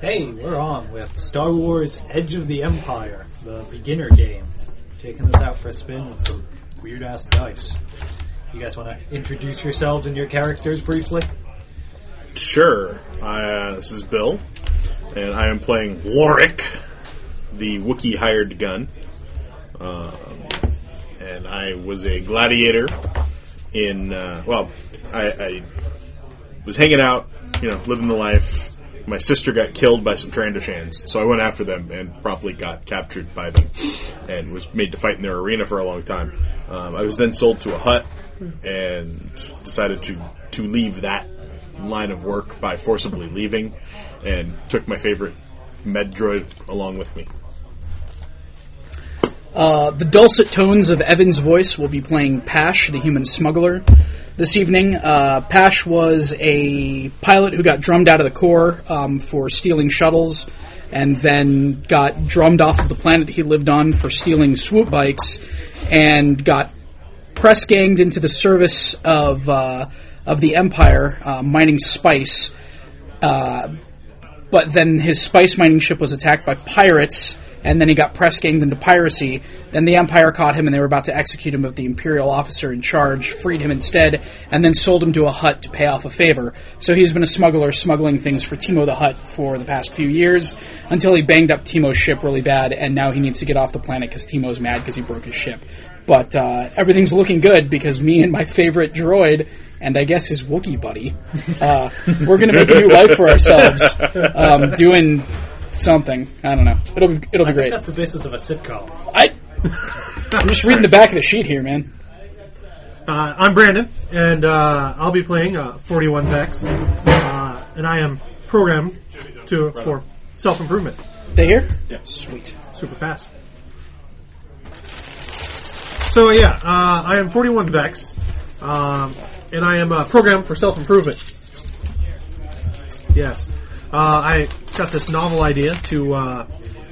Hey, we're on with Star Wars Edge of the Empire, the beginner game. Taking this out for a spin with some weird-ass dice. You guys want to introduce yourselves and your characters briefly? Sure. This is Bill, and I am playing Lorik, the Wookiee hired gun. And I was a gladiator in, I was hanging out, living the life. My sister got killed by some Trandoshans, so I went after them and promptly got captured by them and was made to fight in their arena for a long time. I was then sold to a Hutt and decided to leave that line of work by forcibly leaving, and took my favorite med droid along with me. The dulcet tones of Evan's voice will be playing Pash, the human smuggler, this evening. Pash was a pilot who got drummed out of the Corps for stealing shuttles, and then got drummed off of the planet he lived on for stealing swoop bikes, and got press-ganged into the service of the Empire, mining spice. But then his spice mining ship was attacked by pirates, and then he got press-ganged into piracy. Then the Empire caught him, and they were about to execute him, but the Imperial officer in charge freed him instead, and then sold him to a Hutt to pay off a favor. So he's been a smuggler, smuggling things for Timo the Hutt for the past few years, until he banged up Timo's ship really bad, and now he needs to get off the planet because Timo's mad because he broke his ship. But everything's looking good, because me and my favorite droid, and I guess his Wookiee buddy, we're going to make a new life for ourselves, doing something. I don't know. It'll be I great. think that's the basis of a sitcom. I'm just reading the back of the sheet here, man. I'm Brandon, and I'll be playing 41 Vex, and I am programmed for self-improvement. They here? Yeah. Sweet. Super fast. So yeah, I am 41 Vex, and I am programmed for self-improvement. Yes. I got this novel idea to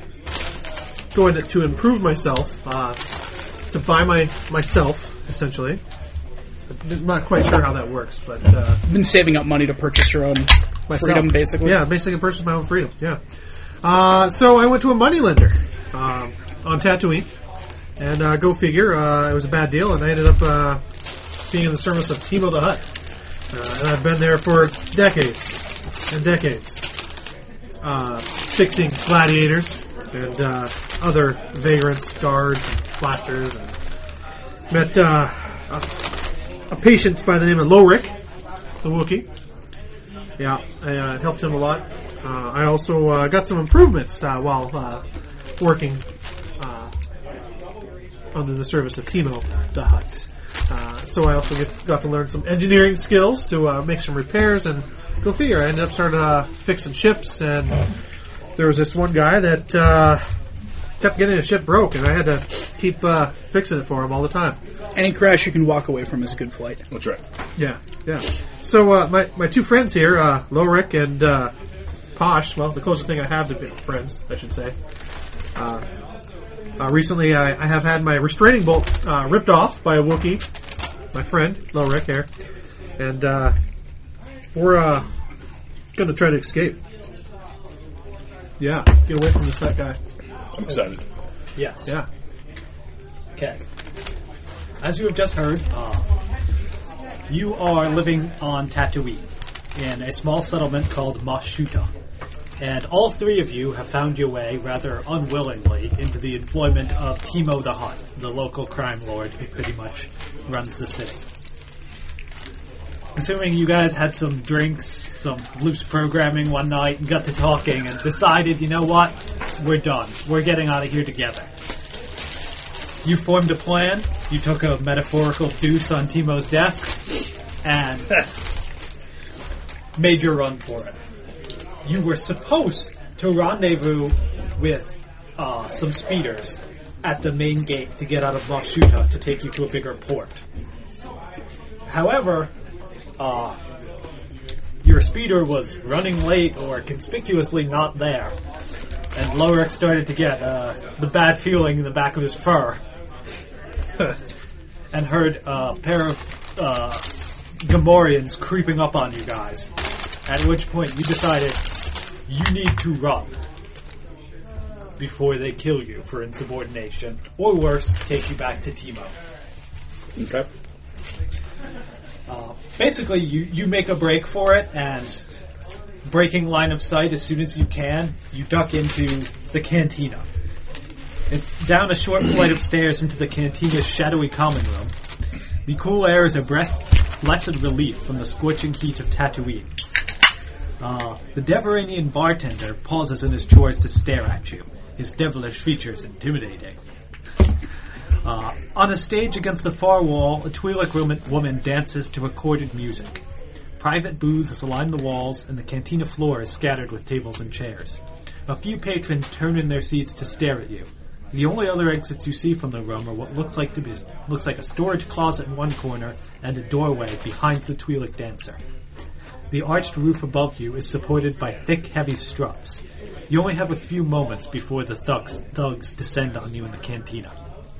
improve myself, to buy myself, essentially. I'm not quite sure how that works, but I've been saving up money to purchase your own freedom, basically. Yeah, basically purchase my own freedom, yeah. So I went to a moneylender on Tatooine, and go figure, it was a bad deal, and I ended up being in the service of Timo the Hutt. And I've been there for decades and decades. Fixing gladiators and other vagrants, guards, and blasters. And met a patient by the name of Lorik, the Wookiee. Yeah, I helped him a lot. I also got some improvements while working under the service of Timo the Hutt. So I also got to learn some engineering skills to make some repairs, and go figure. I ended up starting fixing ships, and there was this one guy that kept getting his ship broke, and I had to keep fixing it for him all the time. Any crash you can walk away from is a good flight. That's right. Yeah. So my two friends here, Lorik and Posh, well, the closest thing I have to friends, I should say. Recently, I have had my restraining bolt ripped off by a Wookiee, my friend, Lorik here, and we're going to try to escape. Yeah, get away from this fat guy. I'm excited. Yes. Yeah. Okay. As you have just heard, you are living on Tatooine in a small settlement called Mos Shuta. And all three of you have found your way, rather unwillingly, into the employment of Timo the Hutt, the local crime lord who pretty much runs the city. Assuming you guys had some drinks, some loose programming one night, and got to talking and decided, you know what, we're done. We're getting out of here together. You formed a plan, you took a metaphorical deuce on Timo's desk, and made your run for it. You were supposed to rendezvous with some speeders at the main gate to get out of Mos Shuta to take you to a bigger port. However, your speeder was running late or conspicuously not there, and Lorik started to get the bad feeling in the back of his fur and heard a pair of Gamorreans creeping up on you guys, at which point you decided you need to run before they kill you for insubordination, or worse, take you back to Timo. Okay. Basically, you make a break for it, and breaking line of sight as soon as you can, you duck into the cantina. It's down a short flight of stairs into the cantina's shadowy common room. The cool air is a blessed relief from the scorching heat of Tatooine. The Deveranian bartender pauses in his chores to stare at you, his devilish features intimidating. On a stage against the far wall, a Twi'lek woman dances to recorded music. Private booths line the walls, and the cantina floor is scattered with tables and chairs. A few patrons turn in their seats to stare at you. The only other exits you see from the room are what looks like a storage closet in one corner and a doorway behind the Twi'lek dancer. The arched roof above you is supported by thick, heavy struts. You only have a few moments before the thugs descend on you in the cantina.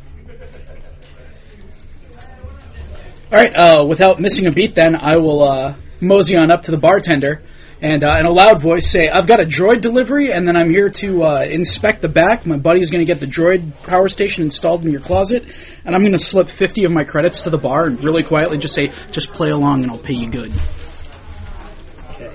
All right, without missing a beat then, I will mosey on up to the bartender and in a loud voice say, I've got a droid delivery, and then I'm here to inspect the back. My buddy's going to get the droid power station installed in your closet, and I'm going to slip 50 of my credits to the bar and really quietly just say, just play along and I'll pay you good. Okay.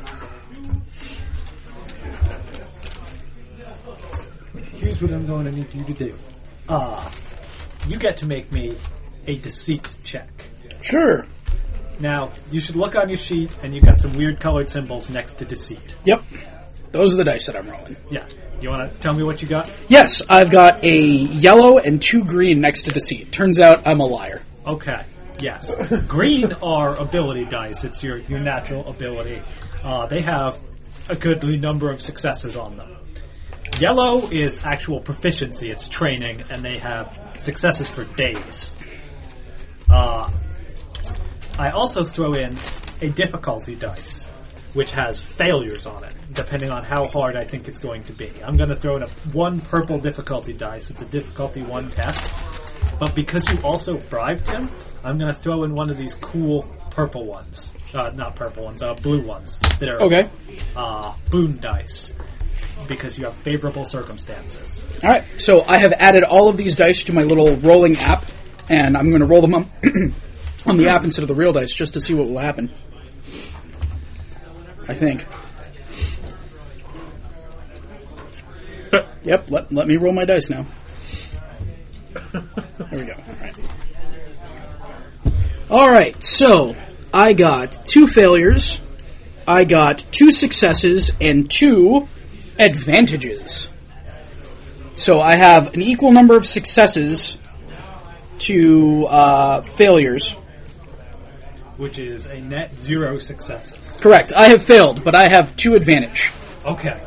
Here's what I'm going to need you to do. You get to make me a deceit check. Sure. Now, you should look on your sheet, and you got some weird colored symbols next to deceit. Yep. Those are the dice that I'm rolling. Yeah. You want to tell me what you got? Yes, I've got a yellow and 2 green next to deceit. Turns out I'm a liar. Okay. Yes. Green are ability dice. It's your natural ability. They have a goodly number of successes on them. Yellow is actual proficiency. It's training, and they have successes for days. I also throw in a difficulty dice, which has failures on it, depending on how hard I think it's going to be. I'm going to throw in one purple difficulty dice. It's a difficulty 1 test. But because you also bribed him, I'm going to throw in one of these cool purple ones. Not purple ones, blue ones. That are okay. Boon dice, because you have favorable circumstances. All right, so I have added all of these dice to my little rolling app, and I'm going to roll them up on the app instead of the real dice, just to see what will happen. I think. Yep, let me roll my dice now. There we go. All right, so I got 2 failures, I got 2 successes, and 2 advantages. So I have an equal number of successes to failures. Which is a net 0 successes. Correct. I have failed, but I have 2 advantage. Okay.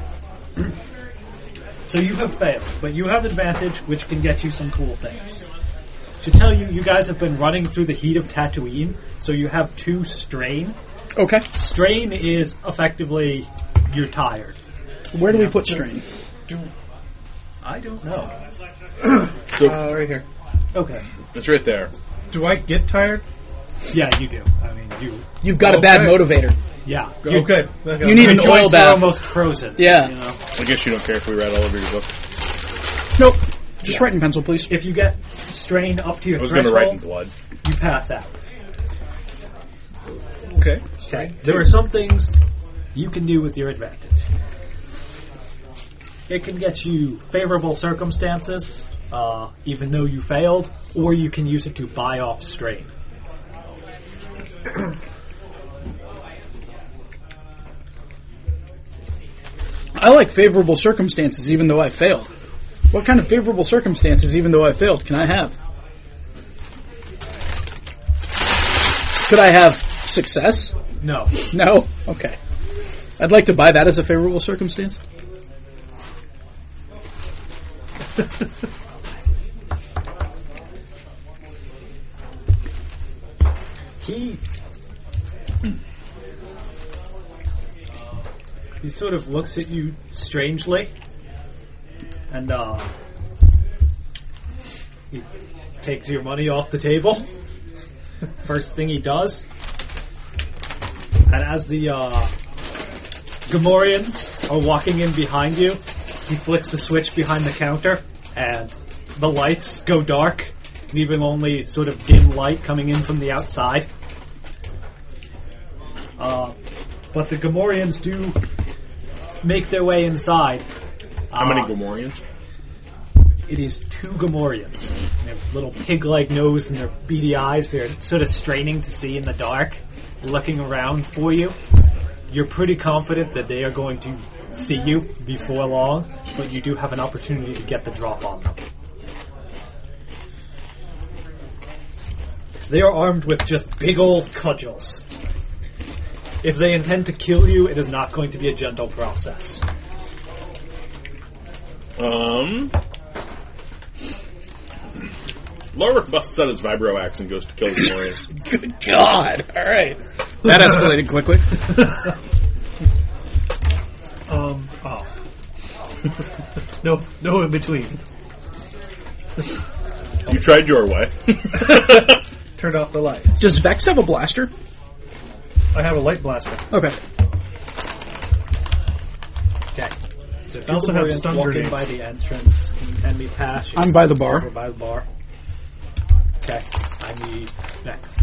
So you have failed, but you have advantage, which can get you some cool things. To tell you, you guys have been running through the heat of Tatooine, so you have 2 strain. Okay. Strain is effectively you're tired. Where do we put strain? I don't know. So Right here. Okay. it's right there. Do I get tired? Yeah, you do. I mean, You've got a bad Okay. motivator. yeah. Okay. You need Your an oil joints are bath. almost frozen. Yeah. You know? I guess you don't care if we read all over your book. Nope. Just write in pencil, please. If you get strain up to your I was going to write in threshold, blood. you pass out. Okay. Okay. There are some things you can do with your advantage. It can get you favorable circumstances, even though you failed, or you can use it to buy off strain. I like favorable circumstances even though I failed. What kind of favorable circumstances even though I failed can I have? Could I have success? No. No? Okay. I'd like to buy that as a favorable circumstance. He sort of looks at you strangely, and he takes your money off the table. First thing he does. And as the Gamorreans are walking in behind you. He flicks the switch behind the counter, and the lights go dark, leaving only sort of dim light coming in from the outside. But the Gamorreans do make their way inside. How many Gamorreans? It is 2 Gamorreans. They have little pig-like nose and their beady eyes. They're sort of straining to see in the dark, looking around for you. You're pretty confident that they are going to see you before long, but you do have an opportunity to get the drop on them. They are armed with just big old cudgels. If they intend to kill you, it is not going to be a gentle process. Lorwick busts out his vibro axe and goes to kill the Gamorrean. Good God! All right, that escalated quickly. Off. No in between. You tried your way. Turned off the lights. Does Vex have a blaster? I have a light blaster. Okay. Okay. So I also have stun walking grenades. by the entrance. Can me pass? I'm by the bar. Over by the bar. Okay. I need next.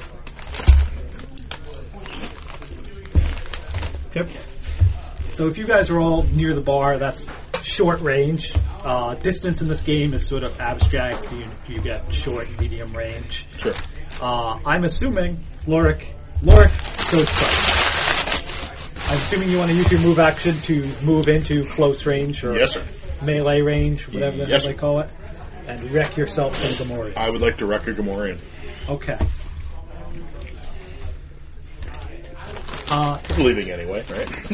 Yep. So if you guys are all near the bar, that's short range. Distance in this game is sort of abstract. You get short, medium range. Sure. I'm assuming Loric goes first. I'm assuming you want to use your move action to move into close range or Yes, sir. melee range, whatever the Yes, hell they sir. call it, and wreck yourself some Gamorreans. I would like to wreck a Gamorrean. Okay. Leaving anyway, right?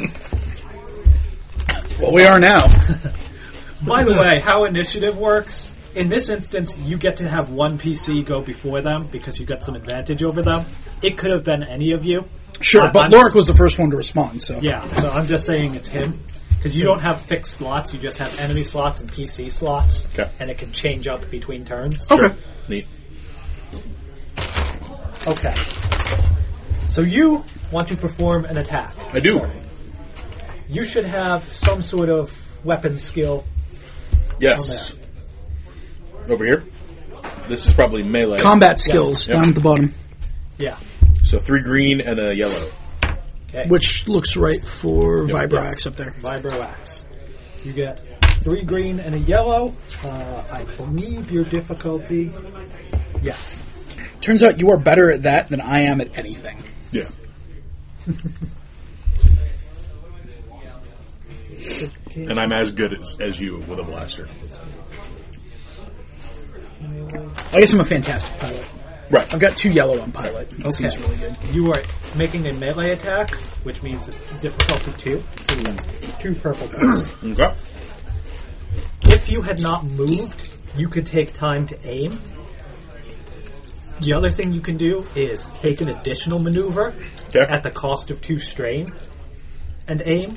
Well, we are now. By the way, how initiative works, in this instance, you get to have one PC go before them because you got some advantage over them. It could have been any of you. Sure, but I'm- Loric was the first one to respond, so... Yeah, so I'm just saying it's him. Because you don't have fixed slots, you just have enemy slots and PC slots. Okay. And it can change up between turns. Okay. Neat. Okay. So you want to perform an attack. I do. Sorry. You should have some sort of weapon skill. Yes. Over here. This is probably melee. Combat skills Yep. down at the bottom, Yeah. So 3 green and a yellow. Okay. which looks right for Yep. Vibroax up there. Vibro Axe. You get 3 green and a yellow. I believe your difficulty... Yes. Turns out you are better at that than I am at anything. Yeah. And I'm as good as you with a blaster. I guess I'm a fantastic pilot. Right. I've got 2 yellow on pilot. That seems Okay. really good. You are making a melee attack, which means it's difficulty 2. So you have 2 purple points. Okay. If you had not moved, you could take time to aim. The other thing you can do is take an additional maneuver Okay. at the cost of 2 strain and aim.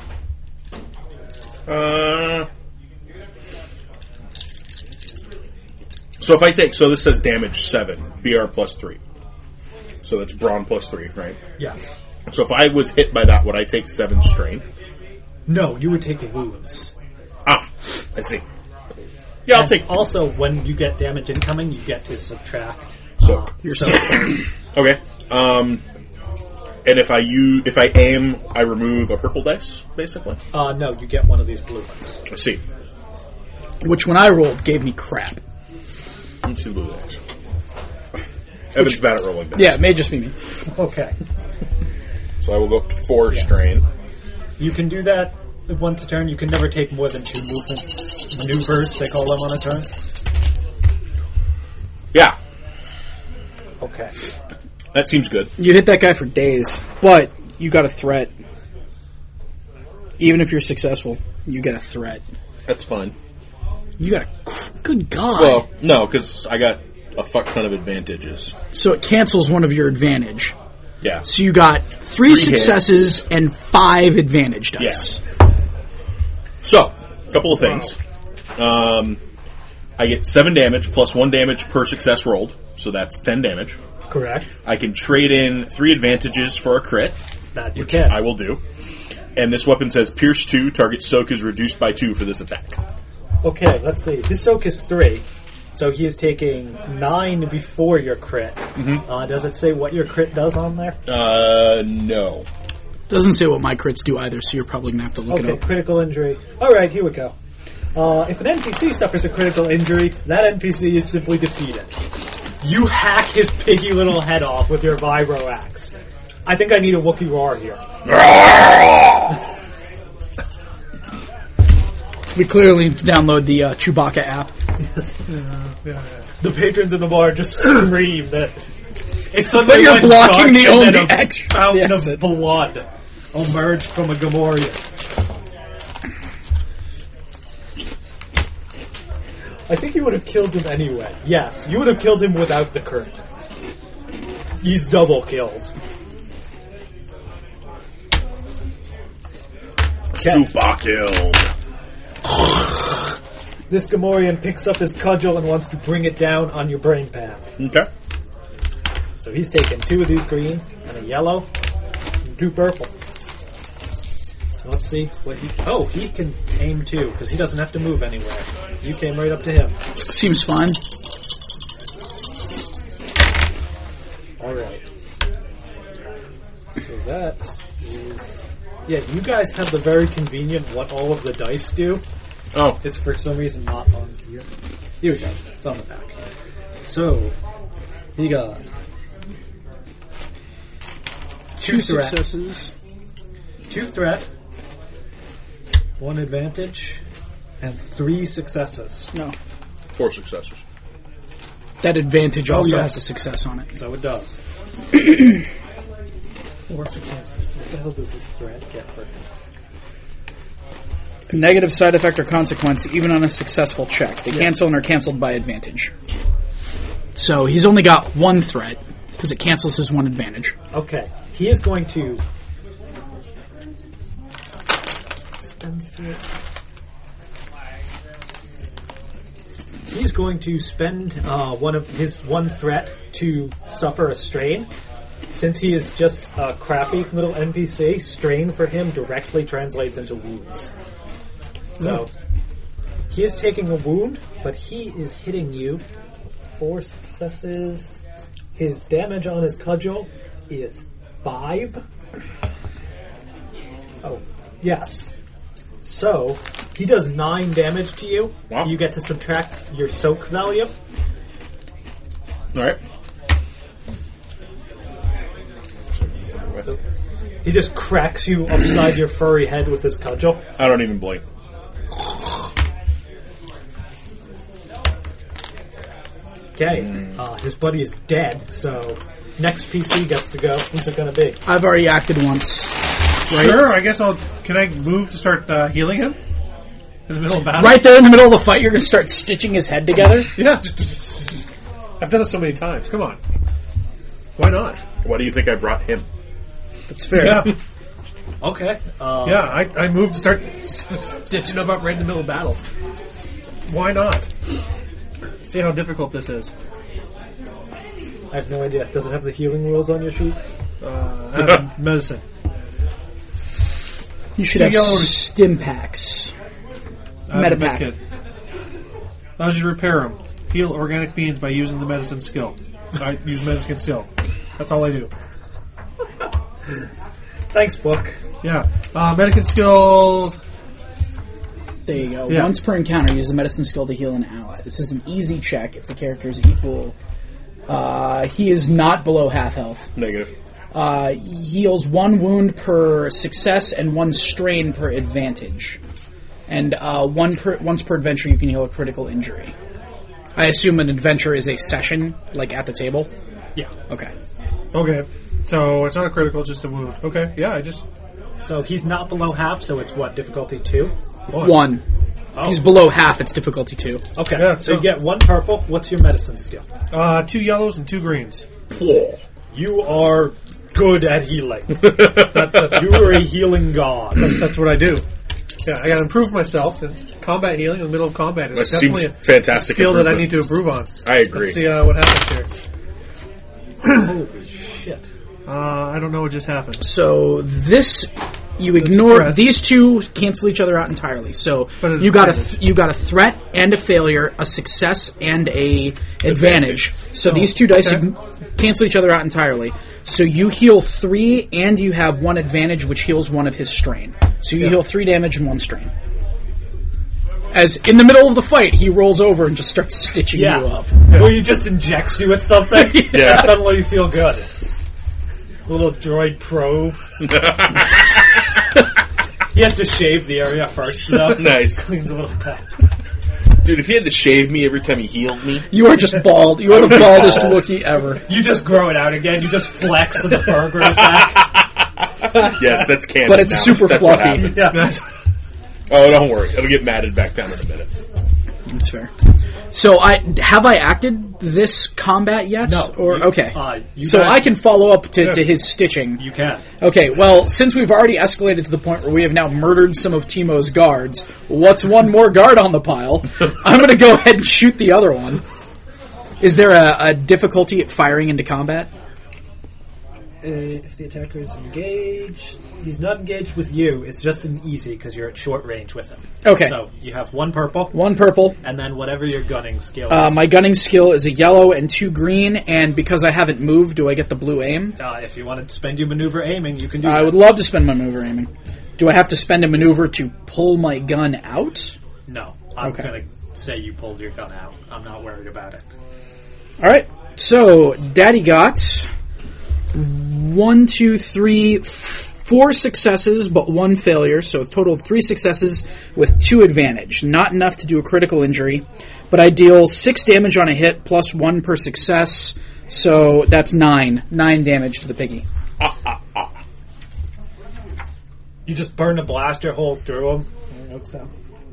So if I take, so this says damage 7, BR plus 3. So that's brawn plus 3, right? Yes. So if I was hit by that, would I take 7 strain? No, you would take wounds. Ah, I see. Yeah, I'll And take. Also, when you get damage incoming, you get to subtract. So So okay. And if I aim, I remove a purple dice, basically. no, you get one of these blue ones. I see. Which, when I rolled, gave me crap. Let's see the blue dice. Evan's bad at rolling dice. Yeah, it may just be me. Okay. So I will go up to 4 strain. You can do that once a turn. You can never take more than 2 movement maneuvers, they call them, on a turn. Yeah, Okay. that seems good. You hit that guy for days, but you got a threat. Even if you're successful, you get a threat. That's fine. You got a... Good God. Well, no, because I got a fuck ton of advantages. So it cancels one of your advantage. Yeah. So you got 3 successes hits. and 5 advantage dice. Yes. So, a couple of things. I get 7 damage plus 1 damage per success rolled, so that's 10 damage. Correct. I can trade in 3 advantages for a crit, That you which can. I will do. And this weapon says Pierce 2, target soak is reduced by 2 for this attack. Okay, let's see. His soak is 3, so he is taking 9 before your crit. Does it say what your crit does on there? No. Doesn't say what my crits do either, so you're probably going to have to look it Okay, up. critical injury. Alright, here we go. If an NPC suffers a critical injury, that NPC is simply defeated. You hack his piggy little head off with your vibro axe. I think I need a Wookiee roar here. We clearly need to download the Chewbacca app. The patrons in the bar just scream that it's But suddenly you're went blocking dark the and then only a extra fountain exit. of blood emerged from a Gamorrean. I think you would have killed him anyway. Yes, you would have killed him without the crit. He's double killed. Super kill. This Gamorrean picks up his cudgel and wants to bring it down on your brain pad. Okay. So he's taking 2 of these green and a yellow and 2 purple. Let's see what he... Oh, he can aim too, because he doesn't have to move anywhere. You came right up to him. Seems fine. Alright. So that is... Yeah, you guys have the very convenient what all of the dice do. Oh. It's for some reason not on here. Here we go. It's on the back. So, he got... 2 threat. successes. 2 threat. 1 advantage. And 3 successes. No. 4 successors. That advantage also yes. has a success on it. So it does. 4 successes. What the hell does this threat get for him? A negative side effect or consequence, even on a successful check. They cancel and are canceled by advantage. So he's only got 1 threat, because it cancels his 1 advantage. Okay. He is going to... He's going to spend one of his 1 threat to suffer a strain. Since he is just a crappy little NPC, strain for him directly translates into wounds. So, he is taking a wound, but he is hitting you. 4 successes. His damage on his cudgel is 5. Oh, yes. So, he does 9 damage to you. Wow. You get to subtract your soak value. Alright. So, he just cracks you upside your furry head with his cudgel. I don't even blink. Okay, his buddy is dead, so next PC gets to go. Who's it going to be? I've already acted once. Right? Sure, I guess I'll... Can I move to start healing him? In the middle of battle? Right there in the middle of the fight, you're going to start stitching his head together? Yeah. I've done it so many times. Come on. Why not? Why do you think I brought him? That's fair. Yeah. Okay. Yeah, I moved to start stitching him up right in the middle of battle. Why not? See how difficult this is. I have no idea. Does it have the healing rules on your sheet? I have medicine. You should So have yellow- stim packs. I have a Medipack. med kit. Allows you to repair them. Heal organic beings by using the medicine skill. I use medicine skill. That's all I do. Thanks, book. Yeah. Medicine skill... There you go. Yeah. Once per encounter, use the medicine skill to heal an ally. This is an easy check if the character is equal. He is not below half health. Negative. Heals 1 wound per success and 1 strain per advantage. And once per adventure, you can heal a critical injury. I assume an adventure is a session, like at the table? Yeah. Okay. Okay. So it's not a critical, it's just a wound. Okay. Yeah, I just... So he's not below half, so it's what, difficulty 2? 1. Oh. He's below half, it's difficulty 2. Okay, Yeah, so you so- get 1 purple. What's your medicine skill? 2 yellows and 2 greens. You are good at healing. You are a healing god. That's what I do. Yeah, I gotta improve myself. And combat healing in the middle of combat is That definitely seems a fantastic skill that I improvement. need to improve on. I agree. Let's see what happens here. Holy shit. I don't know what just happened. So this You ignore threat. these two cancel each other out entirely. So But an you got advantage. a threat and a failure, a success and a advantage. So these two dice okay. cancel each other out entirely. So you heal 3, and you have 1 advantage, which heals 1 of his strain. So you heal 3 damage and 1 strain. As in the middle of the fight, he rolls over and just starts stitching you up. Or he just injects you with something, Yeah. and suddenly you feel good. A little droid probe. He has to shave the area first, though. Nice. Cleans a little bit. Dude, if he had to shave me every time he healed me, You are just bald. You are the baldest Wookiee ever. You just grow it out again. You just flex and the fur grows back. yes, that's canon. But it's now. super That's what fluffy. happens. Yeah. Oh, don't worry. It'll get matted back down in a minute. That's fair. So have I acted this combat yet? No. Or You- okay. you So guys- I can follow up to his stitching. You can. Okay, well, since we've already escalated to the point where we have now murdered some of Timo's guards, what's one more guard on the pile? I'm going to go ahead and shoot the other one. Is there a difficulty at firing into combat? If the attacker is engaged, he's not engaged with you. It's just an easy because you're at short range with him. Okay. So you have 1 purple, 1 purple. and then whatever your gunning skill is. My gunning skill is a yellow and 2 green, and because I haven't moved, do I get the blue aim? If you want to spend your maneuver aiming, you can do I that. would love to spend my maneuver aiming. Do I have to spend a maneuver to pull my gun out? No, I'm Okay. going to say you pulled your gun out. I'm not worried about it. Alright, so Daddy got 1, 2, 3, 4 successes, but 1 failure, so a total of 3 successes with 2 advantage. Not enough to do a critical injury, but I deal 6 damage on a hit, plus 1 per success, so that's 9. 9 damage to the piggy. You just burn a blaster hole through him. I hope so.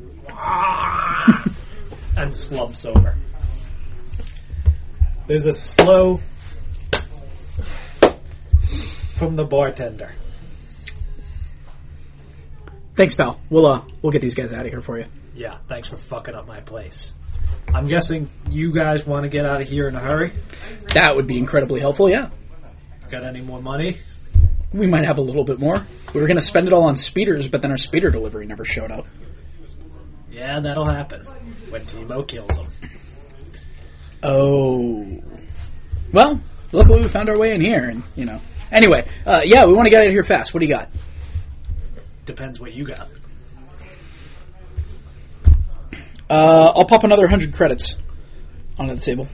And slumps over. There's a slow from the bartender. Thanks, pal. We'll get these guys out of here for you. Yeah, thanks for fucking up my place. I'm guessing you guys want to get out of here in a hurry? That would be incredibly helpful, yeah. Got any more money? We might have a little bit more. We were going to spend it all on speeders, but then our speeder delivery never showed up. Yeah, that'll happen when Timo kills him. Oh. Well, luckily we found our way in here, and, you know. Anyway, yeah, we want to get out of here fast. What do you got? Depends what you got. I'll pop another 100 credits onto the table.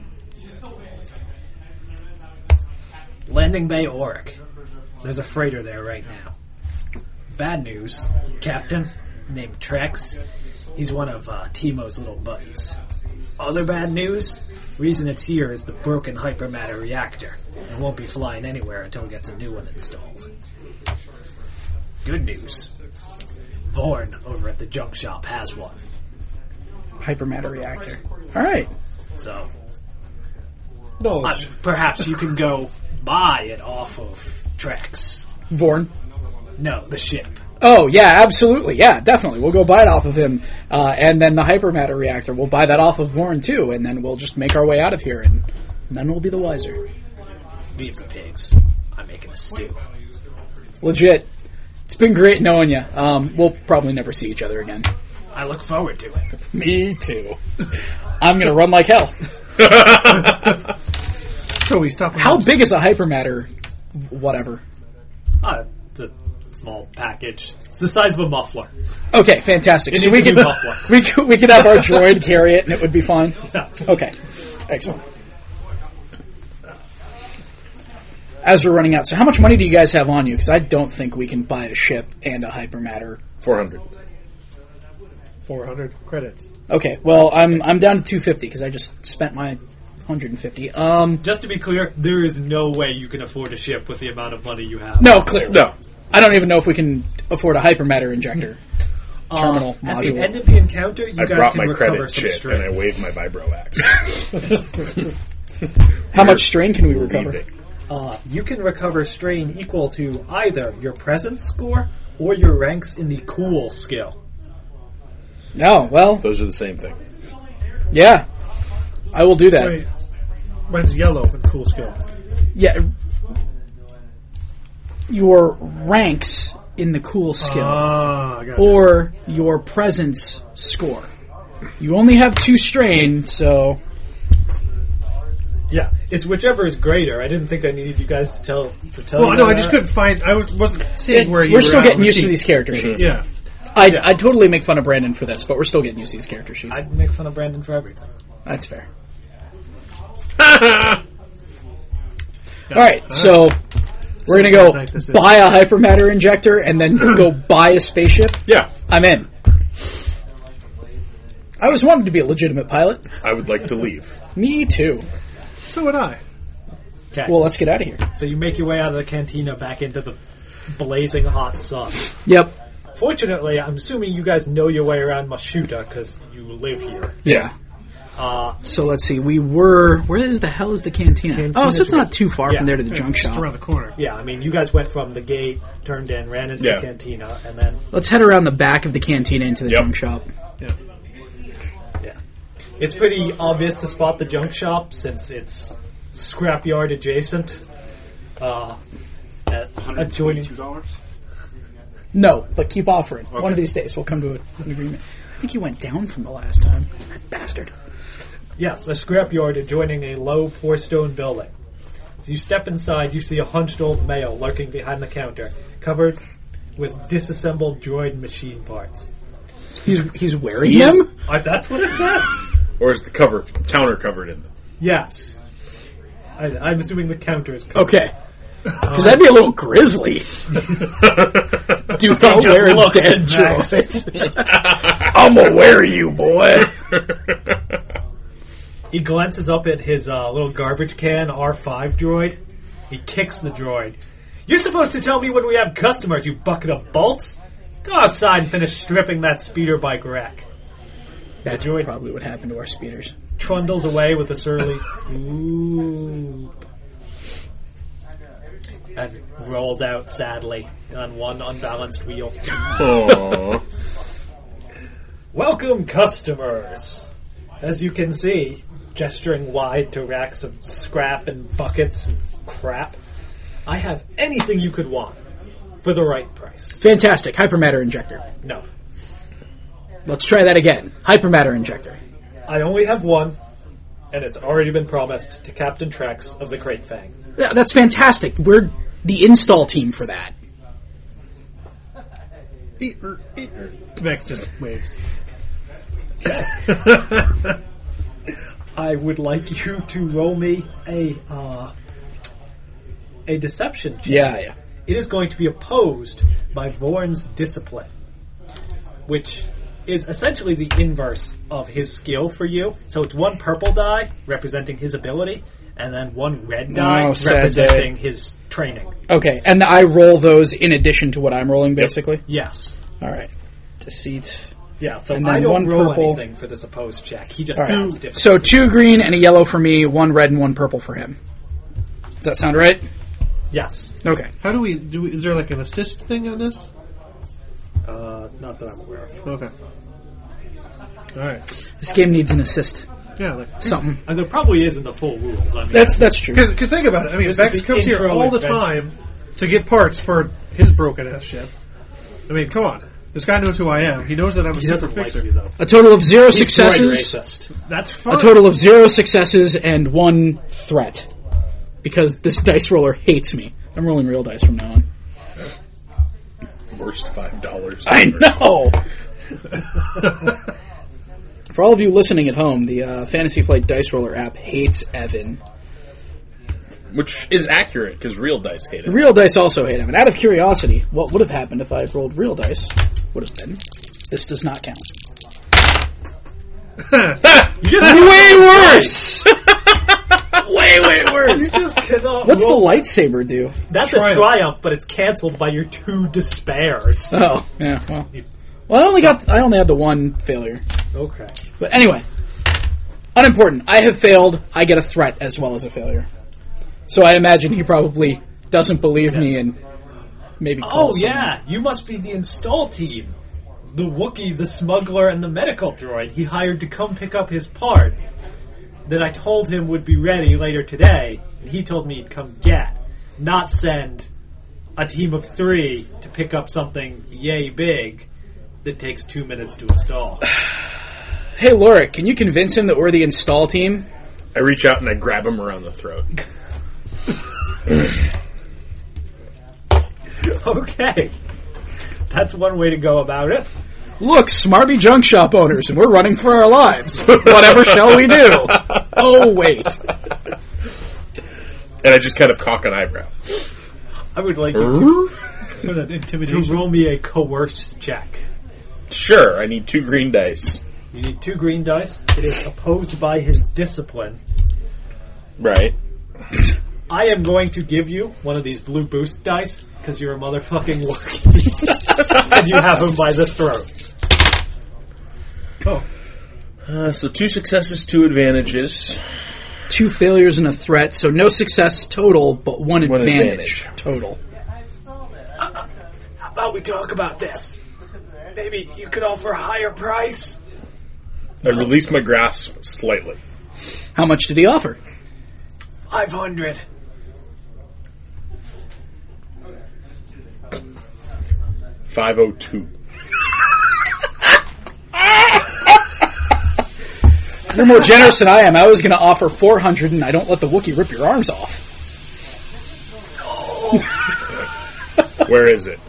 Landing Bay Auric. There's a freighter there right now. Bad news, Captain, named Trex, he's one of Timo's little buddies. Other bad news, reason it's here is the broken hypermatter reactor. It won't be flying anywhere until it gets a new one installed. Good news, Vorn over at the junk shop has one. Hypermatter reactor. Alright. So, No, perhaps you can go buy it off of Trex. Vorn. No, the ship. Oh, yeah, absolutely. Yeah, definitely. We'll go buy it off of him. And then the hypermatter reactor, we'll buy that off of Vorn, too. And then we'll just make our way out of here, and none will be the wiser. Leave the pigs. I'm making a stew. Legit. It's been great knowing you. We'll probably never see each other again. I look forward to it. Me too. I'm going to run like hell. so we stop. How big is a hypermatter whatever? It's a small package. It's the size of a muffler. Okay, fantastic. It So needs we a could, new muffler. we could have our droid carry it and it would be fine? Yes. Okay. Excellent. As we're running out, so how much money do you guys have on you? Because I don't think we can buy a ship and a hypermatter. 400. 400 credits. Okay, well, I'm down to 250 because I just spent my 150. Just to be clear, there is no way you can afford a ship with the amount of money you have. No, clearly. No. I don't even know if we can afford a hypermatter injector terminal At module. the end of the encounter, you I guys brought can my recover credit some chip strain. and I waved my vibro axe. How much strain can we recover? Leaving. You can recover strain equal to either your presence score or your ranks in the cool skill. Oh, well, Those are the same thing. yeah. I will do that. Wait, mine's yellow and cool skill. Yeah. Your ranks in the cool skill, Ah, gotcha. or your presence score. You only have 2 strain, so Yeah, it's whichever is greater. I didn't think I needed you guys to tell Well, you no, I that. just couldn't find. wasn't seeing where you we're were still at getting on the used to sheet. these character sheets. Yeah. I'd totally make fun of Brandon for this, but we're still getting used to these character sheets. I'd make fun of Brandon for everything. That's fair. Alright, so we're going to go Like this is- buy a hypermatter injector and then go buy a spaceship. Yeah, I'm in. I always wanted to be a legitimate pilot. I would like to leave. Me too. So would I. Okay. Well, let's get out of here. So you make your way out of the cantina back into the blazing hot sun. Yep. Fortunately, I'm assuming you guys know your way around Mashuta because you live here. Yeah. So let's see. We were... Where is the hell is the cantina? Cantina's So it's not right- too far yeah. from there to the Yeah, junk just shop. around the corner. Yeah, I mean, you guys went from the gate, turned in, ran into Yeah. the cantina, and then, Let's head around the back of the cantina into the Yep. junk shop. Yeah. yeah. It's pretty obvious to spot the junk shop since it's scrapyard adjacent. Adjoining. $142? No, but keep offering. One of these days we'll come to an agreement. I think you went down from the last time. That bastard. Yes, a scrapyard adjoining a low four-stone building. As you step inside, you see a hunched old male lurking behind the counter, covered with disassembled droid machine parts. He's wearing Yes, them? that's what it says. Or is the counter covered in them? Yes. I'm assuming the counter is covered. Okay. Because that'd be a little grisly. Dude, I'll just wear a looks dead at Max. droid. I'm gonna wear you, boy. He glances up at his little garbage can R5 droid. He kicks the droid. You're supposed to tell me when we have customers, you bucket of bolts. Go outside and finish stripping that speeder bike wreck. That's droid- probably what happened to our speeders. Trundles away with a surly ooh, and rolls out sadly on one unbalanced wheel. Aww. Welcome, customers. As you can see, gesturing wide to racks of scrap and buckets and crap, I have anything you could want for the right price. Fantastic. Hypermatter injector. No, Let's try that again. Hypermatter injector. I only have one, and it's already been promised to Captain Trex of the Crate Fang. Yeah, that's fantastic. We're the install team for that. Max just waves. I would like you to roll me a deception check. Yeah. It is going to be opposed by Vorn's discipline, which is essentially the inverse of his skill for you. So it's one purple die representing his ability, and then one red die Oh, sad representing his training. Okay, and I roll those in addition to what I'm rolling, basically? Yes. All right. Deceit. Yeah, so And then I don't one roll purple. anything for this opposed check. He just All adds right. different. So 2 green and a yellow for me, 1 red and 1 purple for him. Does that sound right? Yes. Okay. How do we do? Is there like an assist thing on this? Not that I'm aware of. Okay. All right. This game needs an assist. Yeah, like Something. And there probably is in the full rules. I mean, That's true. because think about it. I mean, This Vex is the comes here intro all the adventure. time to get parts for his broken ass ship. I mean, come on. This guy knows who I am. He knows that I'm a he super doesn't like fixer. you, though. A total of 0 He's droid successes. racist. That's fine. A total of 0 successes and 1 threat. Because this dice roller hates me. I'm rolling real dice from now on. Worst $5. I know! For all of you listening at home, the Fantasy Flight Dice Roller app hates Evan. Which is accurate, because real dice hate it. Real dice also hate Evan. Out of curiosity, what would have happened if I had rolled real dice? Would have been, this does not count. Way worse! way worse! You just cannot What's roll. the lightsaber do? That's Triumph. a triumph, but it's canceled by your 2 despairs. Oh, yeah, well, I only had the 1 failure. Okay. But anyway, unimportant. I have failed. I get a threat as well as a failure. So I imagine he probably doesn't believe me and maybe Oh, calls yeah. You must be the install team. The Wookiee, the smuggler, and the medical droid he hired to come pick up his part that I told him would be ready later today, and he told me he'd come get, not send a team of 3 to pick up something yay big that takes 2 minutes to install. Hey, Lorik, can you convince him that we're the install team? I reach out and I grab him around the throat. Okay. That's one way to go about it. Look, Smarby junk shop owners, and we're running for our lives. Whatever shall we do? Oh, wait. And I just kind of cock an eyebrow. I would like you to roll me a coerce check. Sure, I need 2 green dice. You need 2 green dice. It is opposed by his discipline. Right. I am going to give you one of these blue boost dice because you're a motherfucking Wookiee. And you have him by the throat. Oh. So 2 successes, 2 advantages. 2 failures and a threat, so no success total, but one advantage total. How about we talk about this? Maybe you could offer a higher price? I release my grasp slightly. How much did he offer? 500. $502. You're more generous than I am. I was going to offer 400, and I don't let the Wookiee rip your arms off. Where is it?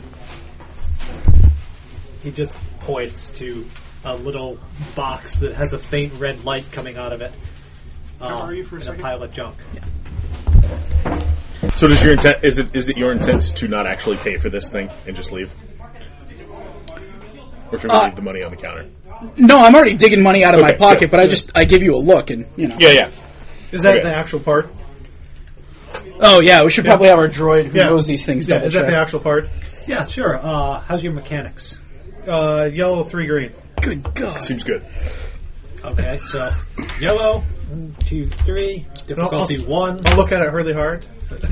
He just points to a little box that has a faint red light coming out of it. How are you for a second? A pile of junk. So does your intent is it your intent to not actually pay for this thing and just leave? Or should we leave the money on the counter? No, I'm already digging money out of my Okay, pocket, good, but good. I give you a look, and, you know. Yeah. Is that Okay. the actual part? Oh, yeah, we should probably have our droid who knows these things Yeah, double is that check. the actual part? Yeah, sure. How's your mechanics? Yellow, 3 green. Good God. Seems good. Okay, so yellow, 1, 2, 3, difficulty 1. I'll look at it really hard.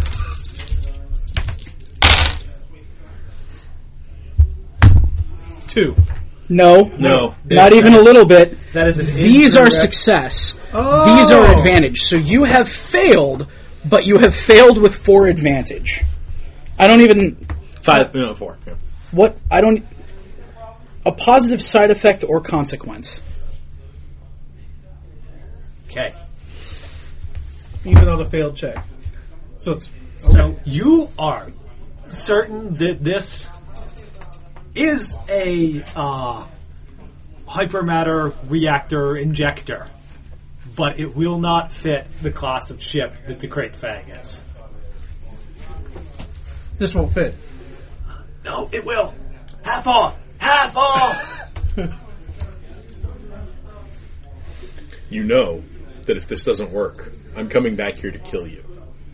Two. No. Not even a little bit. That is an These are incorrect- success. Oh. These are advantage. So you have failed, but you have failed with 4 advantage. I don't even... 5, no, 4. Yeah. What? I don't... A positive side effect or consequence. Okay. Even on a failed check. So it's... So you are certain that this is a hypermatter reactor injector, but it will not fit the class of ship that the Great Fang is. This won't fit. No, it will. Half off. Half off. You know that if this doesn't work, I'm coming back here to kill you.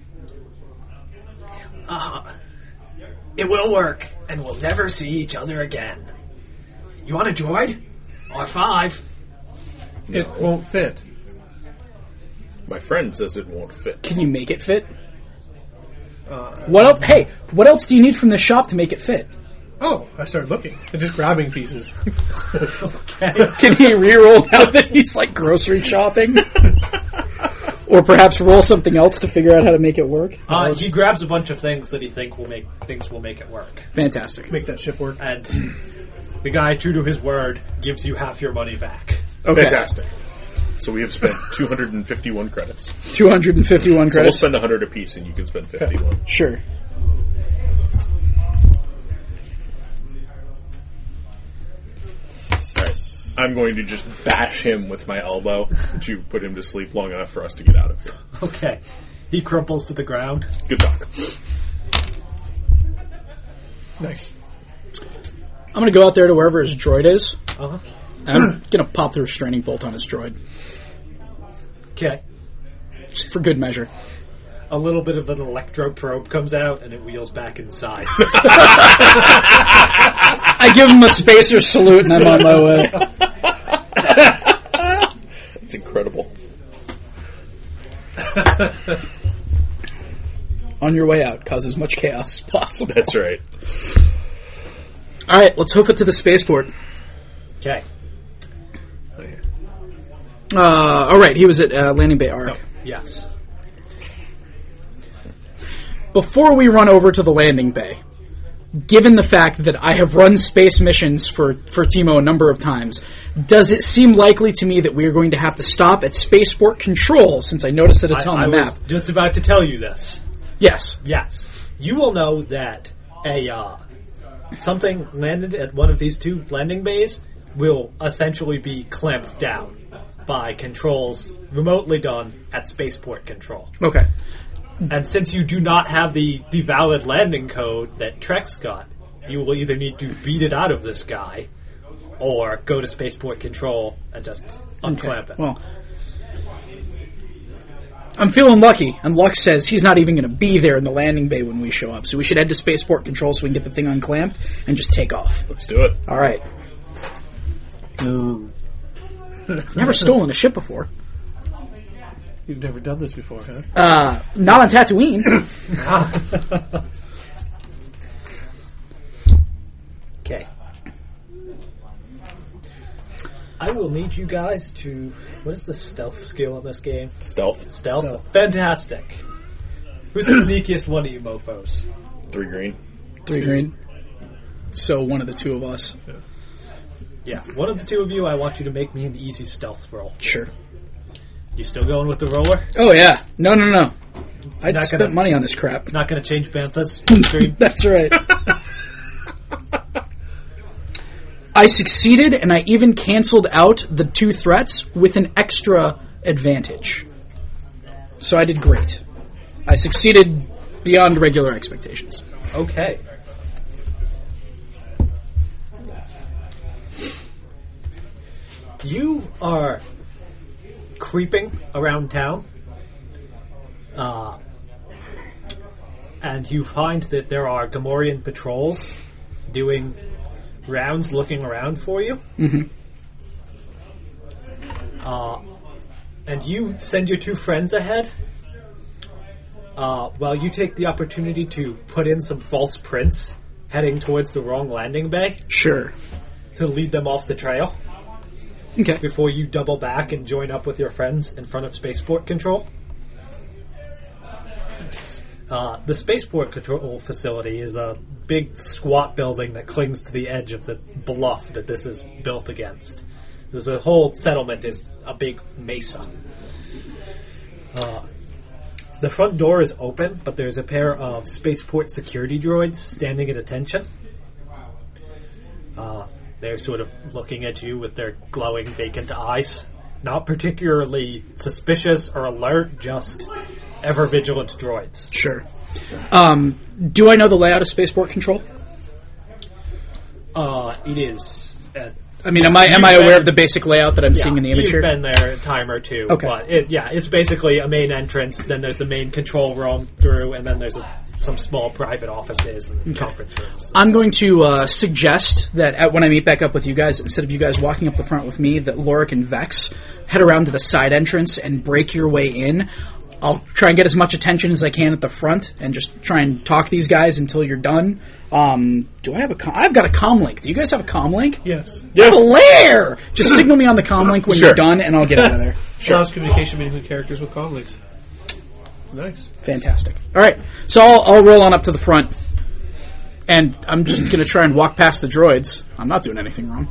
It will work, and we'll never see each other again. You want a droid? Or 5? It won't fit. My friend says it won't fit. Can you make it fit? What else? Hey, what else do you need from the shop to make it fit? Oh, I started looking and just grabbing pieces. Can he re-roll now that he's like grocery shopping? Or perhaps roll something else to figure out how to make it work? He grabs a bunch of things that he thinks will make it work. Fantastic. Make that ship work. And the guy, true to his word, gives you half your money back. Okay. Fantastic. So we have spent 251 credits. 251 So we'll credits. spend 100 apiece and you can spend 51. Sure. Alright. I'm going to just bash him with my elbow to put him to sleep long enough for us to get out of here. Okay. He crumples to the ground. Good talk. Nice. I'm going to go out there to wherever his droid is. Uh-huh. And I'm going to pop the restraining bolt on his droid. Okay. Just for good measure. A little bit of an electro probe comes out, and it wheels back inside. I give him a spacer salute and I'm on my way. That's incredible. On your way out, cause as much chaos as possible. That's right. Alright, let's hoof it to the spaceport. Okay. Alright, he was at Landing Bay Arc. Yes. Before we run over to the landing bay, given the fact that I have run space missions for Timo a number of times, does it seem likely to me that we are going to have to stop at Spaceport Control, since I noticed that it's on the map? I was just about to tell you this. Yes. Yes. You will know that something landed at one of these 2 landing bays will essentially be clamped down by controls remotely done at Spaceport Control. Okay. And since you do not have the valid landing code that Trex got, you will either need to beat it out of this guy or go to Spaceport Control and just unclamp it. Well, I'm feeling lucky, and Lux says he's not even going to be there in the landing bay when we show up, so we should head to Spaceport Control so we can get the thing unclamped and just take off. Let's do it. All right. Never stolen a ship before. You've never done this before, huh? Not on Tatooine. Okay. I will need you guys to... What is the stealth skill in this game? Stealth. Stealth? Fantastic. Who's the sneakiest one of you mofos? 3 green. 3 green. So one of the 2 of us. Yeah, one of the 2 of you, I want you to make me an easy stealth roll. Sure. You still going with the roller? Oh, yeah. No. I Not spent gonna- money on this crap. Not going to change Bantha's stream? That's right. I succeeded, and I even canceled out the 2 threats with an extra advantage. So I did great. I succeeded beyond regular expectations. Okay. You are creeping around town, and you find that there are Gamorrean patrols doing rounds looking around for you. Mm-hmm. And you send your 2 friends ahead, while you take the opportunity to put in some false prints heading towards the wrong landing bay Sure. to lead them off the trail Okay. before you double back and join up with your friends in front of Spaceport Control. The Spaceport Control facility is a big squat building that clings to the edge of the bluff that this is built against. The whole settlement is a big mesa. The front door is open, but there's a pair of Spaceport security droids standing at attention. They're sort of looking at you with their glowing, vacant eyes. Not particularly suspicious or alert, just ever vigilant droids. Sure. Do I know the layout of Spaceport Control? It is... I mean, am I aware of the basic layout that I'm seeing in the image you've here? been there a time or 2. Okay. But it's basically a main entrance, then there's the main control room through, and then there's some small private offices and conference rooms. I'm going to suggest that when I meet back up with you guys, instead of you guys walking up the front with me, that Lorik and Vex head around to the side entrance and break your way in. I'll try and get as much attention as I can at the front and just try and talk these guys until you're done. Do I have I've got a comm link. Do you guys have a comm link? Yes. Blair! Just signal me on the comm link when Sure. you're done and I'll get out of there. Allows communication between the characters with comm links. Nice. Fantastic. Alright, so I'll roll on up to the front. And I'm just going to try and walk past the droids. I'm not doing anything wrong.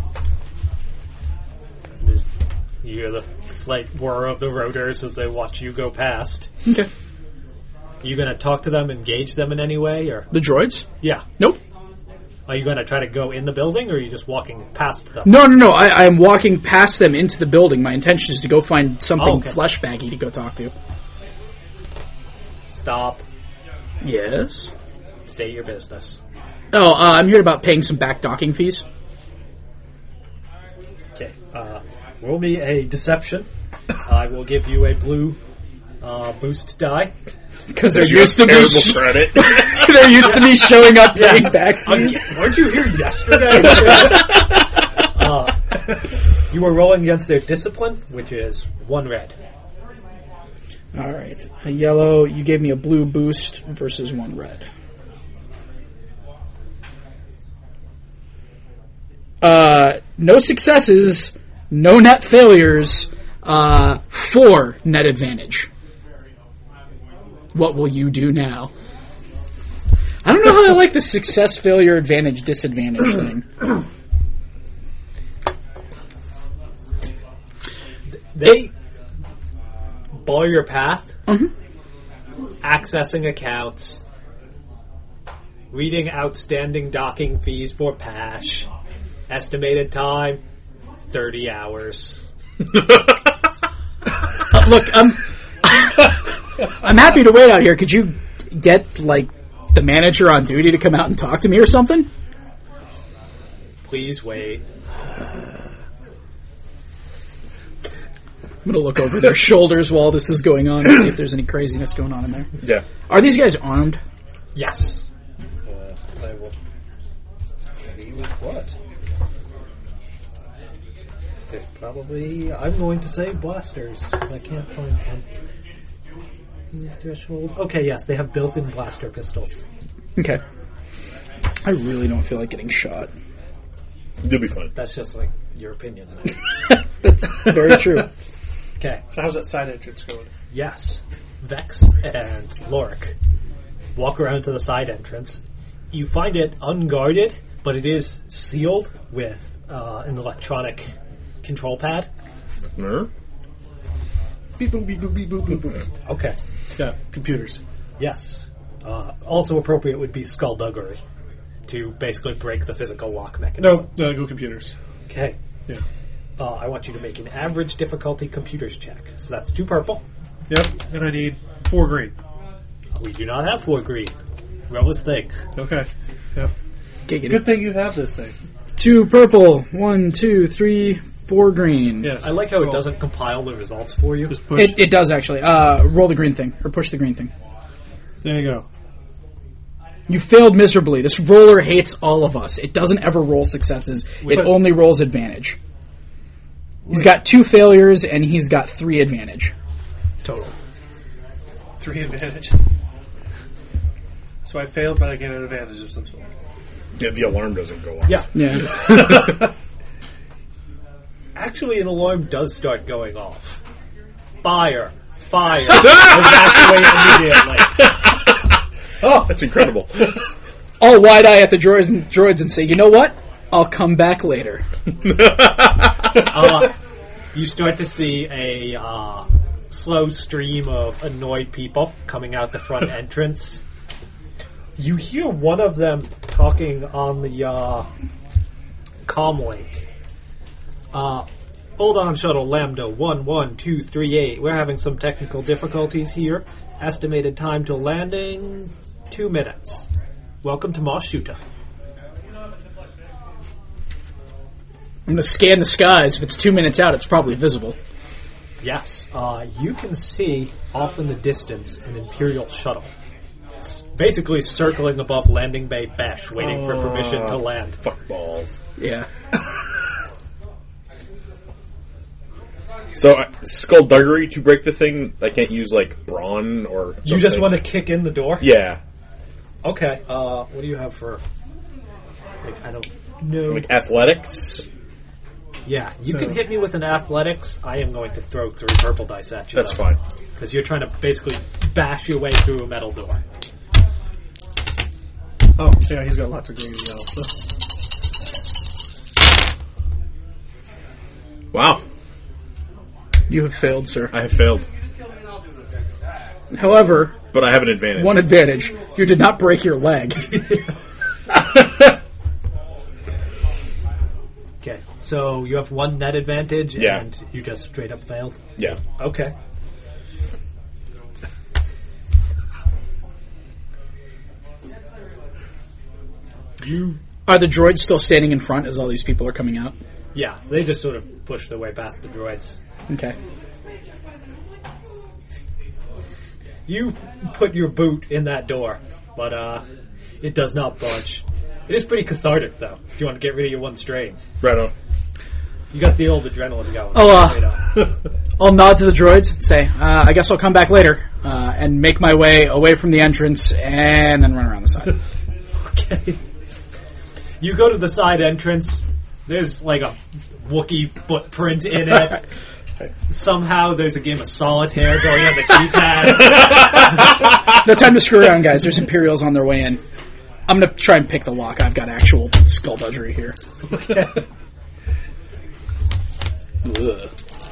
You hear the slight whir of the rotors as they watch you go past. Okay. You going to talk to them, engage them in any way, or... The droids? Yeah. Nope. Are you going to try to go in the building, or are you just walking past them? No. I am walking past them into the building. My intention is to go find something okay. flesh baggy to go talk to. Stop. Yes? State your business. Oh, I'm here about paying some back docking fees. Okay. Roll me a deception. I will give you a blue boost die. Because they're You used have to me. terrible credit. They're used to me showing up paying back fees. Weren't you here yesterday? You were rolling against their discipline, which is 1 red. All right, a yellow. You gave me a blue boost versus 1 red. No successes, no net failures, 4 net advantage. What will you do now? I don't know how I like the success, failure, advantage, disadvantage thing. They bar your path, accessing accounts, reading outstanding docking fees for Pash, estimated time, 30 hours. Look, I'm happy to wait out here. Could you get, like, the manager on duty to come out and talk to me or something? Please wait. I'm going to look over their shoulders while this is going on and see if there's any craziness going on in there. Yeah. Are these guys armed? Yes. I will see with what. They're probably, I'm going to say blasters, because I can't find them. Threshold. Okay, yes, they have built-in blaster pistols. Okay. I really don't feel like getting shot. You'll be fine. That's just like your opinion. That's very true. Okay. So how's that side entrance going? Yes. Vex and Lorik walk around to the side entrance. You find it unguarded, but it is sealed with an electronic control pad. No? Beep boop beep boop beep boop beep boop. Okay. Yeah, computers. Yes. Also appropriate would be skullduggery to basically break the physical lock mechanism. No, go computers. Okay. Yeah. I want you to make an average difficulty computers check. So that's 2 purple. Yep, and I need 4 green. We do not have 4 green. Roll this thing. Okay. Yep. Giggity. Good thing you have this thing. 2 purple, 1, 2, 3, 4 green. Yes. I like how it Roll. doesn't compile the results for you. Just push. It does actually. Roll the green thing, or push the green thing. There you go. You failed miserably. This roller hates all of us. It doesn't ever roll successes. It only rolls advantage. He's got 2 failures, and he's got 3 advantage. Total. 3 advantage. So I failed, but I get an advantage of some sort. Yeah, the alarm doesn't go off. Yeah. Yeah. Actually, an alarm does start going off. Fire! Fire! Evacuate immediately. Oh, that's incredible. I'll wide-eye at the droids and say, you know what? I'll come back later. You start to see a slow stream of annoyed people coming out the front entrance. You hear one of them talking on the comm link. Hold on, shuttle Lambda 11238. We're having some technical difficulties here. Estimated time to landing 2 minutes. Welcome to Mos Shuta. I'm going to scan the skies. If it's 2 minutes out, it's probably visible. Yes, you can see off in the distance an Imperial shuttle. It's basically circling above Landing Bay Besh, waiting for permission to land. Fuck balls. Yeah. So, skullduggery to break the thing, I can't use, like, brawn or something? You just want to kick in the door? Yeah. Okay, what do you have for... Like, I don't know. Like, athletics? Yeah, you can hit me with an athletics. I am going to throw 3 purple dice at you. That's fine. Because you're trying to basically bash your way through a metal door. Oh, yeah, he's got lots of green now. Wow. You have failed, sir. I have failed. However, But I have an advantage. one advantage. You did not break your leg. Okay, so you have 1 net advantage, Yeah. and you just straight up failed? Yeah. Okay. Are the droids still standing in front as all these people are coming out? Yeah, they just sort of push their way past the droids. Okay. You put your boot in that door, but it does not budge. It is pretty cathartic, though, if you want to get rid of your 1 strain. Right on. You got the old adrenaline going. I'll nod to the droids and say, I guess I'll come back later, and make my way away from the entrance, and then run around the side. Okay. You go to the side entrance. There's like a Wookiee footprint in it. Somehow there's a game of solitaire going on the keypad. No time to screw around, guys. There's Imperials on their way in. I'm going to try and pick the lock. I've got actual skullduggery here. Ugh.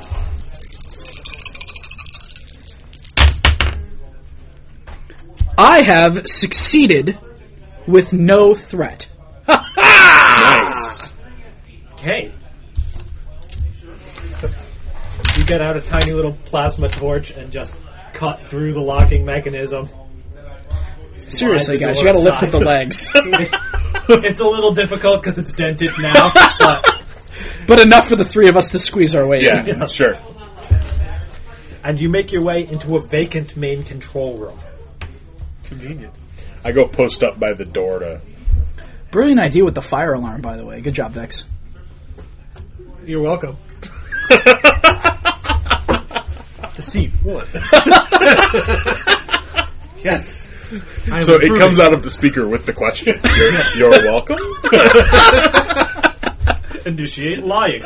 I have succeeded with no threat. Nice. Okay. You get out a tiny little plasma torch and just cut through the locking mechanism. Seriously, Slide the guys, you door gotta lift with the aside. legs. It's a little difficult because it's dented now, But enough for the three of us to squeeze our way in. Yeah, sure. and you make your way into a vacant main control room. Convenient. I go post up by the door to... Brilliant idea with the fire alarm, by the way. Good job, Vex. You're welcome. Deceit. What? Yes. I am So it improving. comes out of the speaker with the question. You're welcome. Initiate lying.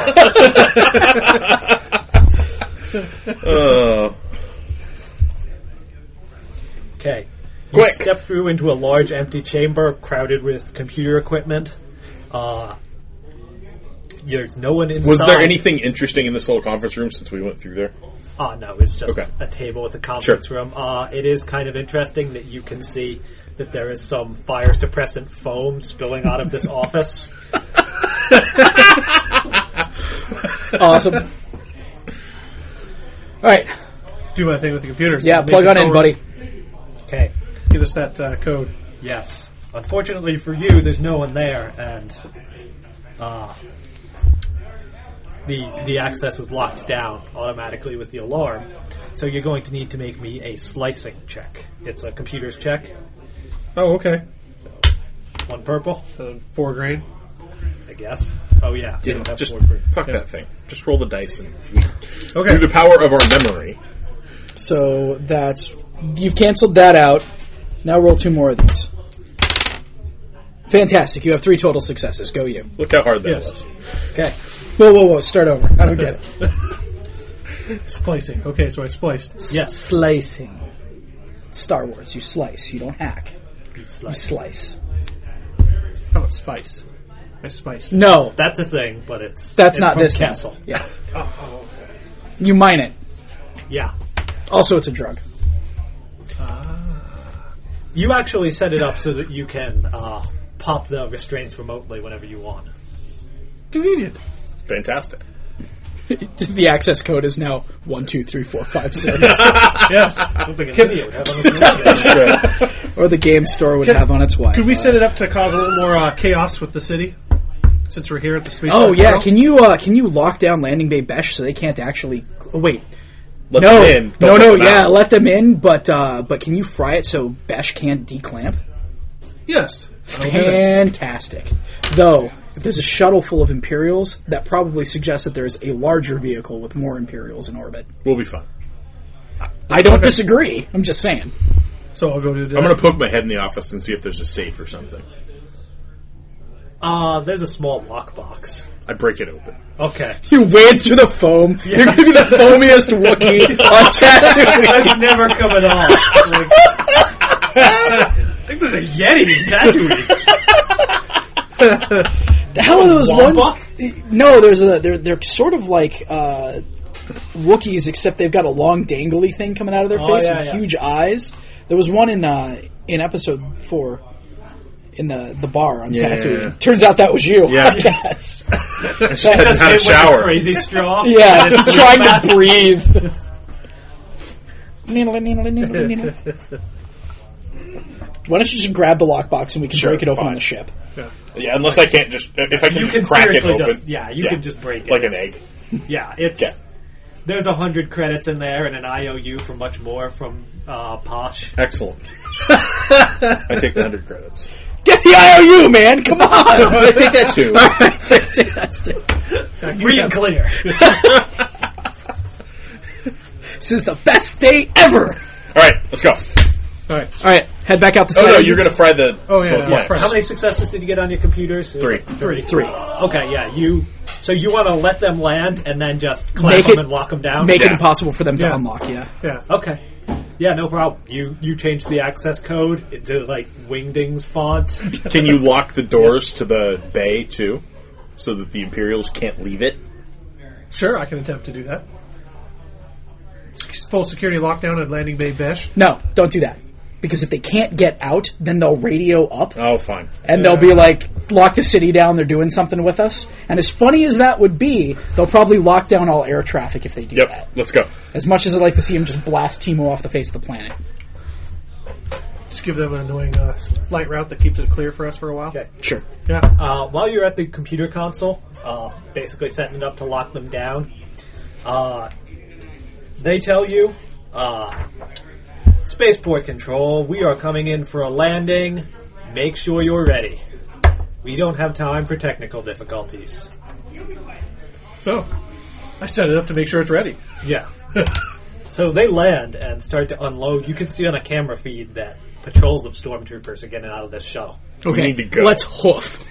Okay. You Quick. step through into a large empty chamber crowded with computer equipment. There's no one inside. Was there anything interesting in this little conference room since we went through there? No, it's just Okay. a table with a conference Sure. room. It is kind of interesting that you can see that there is some fire suppressant foam spilling out of this office. Awesome. Alright. Do my thing with the computers. Yeah, Make plug on in, control. buddy. Okay. Give us that code. Yes. Unfortunately for you, there's no one there, and the access is locked down automatically with the alarm. So you're going to need to make me a slicing check. It's a computer's check. Oh, okay. 1 purple, 4 grain. I guess. Oh yeah. You don't have Just 4 purple. fuck that thing. Just roll the dice and Okay. through the power of our memory. So that's... You've canceled that out. Now roll 2 more of these. Fantastic. You have 3 total successes. Go you. Look how hard that Yes. was. Okay. Whoa. Start over. I don't get it. Splicing. Okay, so I spliced. Yes. Slicing. Star Wars. You slice. You don't hack. You You slice. slice. How about spice? I spiced. No. That's a thing, but it's Not from this thing. Castle. Yeah. You mine it. Yeah. Also, it's a drug. You actually set it up so that you can pop the restraints remotely whenever you want. Convenient. Fantastic. The access code is now 123456, Yes. Something an idiot would have on his computer. or the game store would have on its Wi-Fi. Could we set it up to cause a little more chaos with the city? Since we're here at the space. Oh Park yeah, Portal? can you lock down Landing Bay Besh so they can't actually? Oh wait, Let no, them in. Don't let them yeah, out. let them in, but can you fry it so Besh can't declamp? Yes. I'll do that. Fantastic. Though, if there's a shuttle full of Imperials, that probably suggests that there's a larger vehicle with more Imperials in orbit. We'll be fine. I don't disagree. I'm just saying. So I'll go do that. I'm going to poke my head in the office and see if there's a safe or something. There's a small lockbox. I break it open. Okay. You wade through the foam. You're going to be the foamiest Wookiee on Tatooine. That's never coming off. Like, I think there's a Yeti in Tatooine. The hell are those Wampa? ones? No, they're sort of like Wookiees, except they've got a long dangly thing coming out of their face yeah, and yeah. huge eyes. There was one in episode 4 in the bar on Yeah. Tatooine. Turns out that was you. Yeah. I guess. I just Just had a hit with a shower. crazy straw. Yeah, And it's trying fast. to breathe. Why don't you just grab the lockbox and we can Sure, break it open fine. on the ship? Yeah, unless I can't just... If I can You just can crack it seriously open. just you can just break it. Like an It's- egg. Yeah, it's Yeah. there's 100 credits in there and an IOU for much more from Posh. Excellent. I take the 100 credits. Get the IOU, man! Come on! I take that too. Fantastic. Read clear. This is the best day ever! Alright, let's go. Alright. Alright, head back out the Oh side. no, you're going to fry the... Oh, yeah, the yeah, lamps. fry. How many successes did you get on your computers? It was 3. like 3. Okay, yeah. So you want to let them land and then just clamp Make them it- and lock them down? Make it Yeah. impossible for them to Yeah. unlock, yeah. Yeah. Okay. Yeah, no problem. You change the access code into, like, Wingdings font. Can you lock the doors to the bay, too? So that the Imperials can't leave it? Sure, I can attempt to do that. Full security lockdown at Landing Bay Besh. No, don't do that. Because if they can't get out, then they'll radio up. Oh, fine. And they'll be like, lock the city down, they're doing something with us. And as funny as that would be, they'll probably lock down all air traffic if they do that. Yep, let's go. As much as I'd like to see them just blast Timo off the face of the planet. Just give them an annoying flight route that keeps it clear for us for a while. Okay. Sure. Yeah. While you're at the computer console, basically setting it up to lock them down, they tell you, Spaceport Control, we are coming in for a landing. Make sure you're ready. We don't have time for technical difficulties. Oh. I set it up to make sure it's ready. Yeah. So they land and start to unload. You can see on a camera feed that patrols of stormtroopers are getting out of this shuttle. Okay, need to go. let's hoof.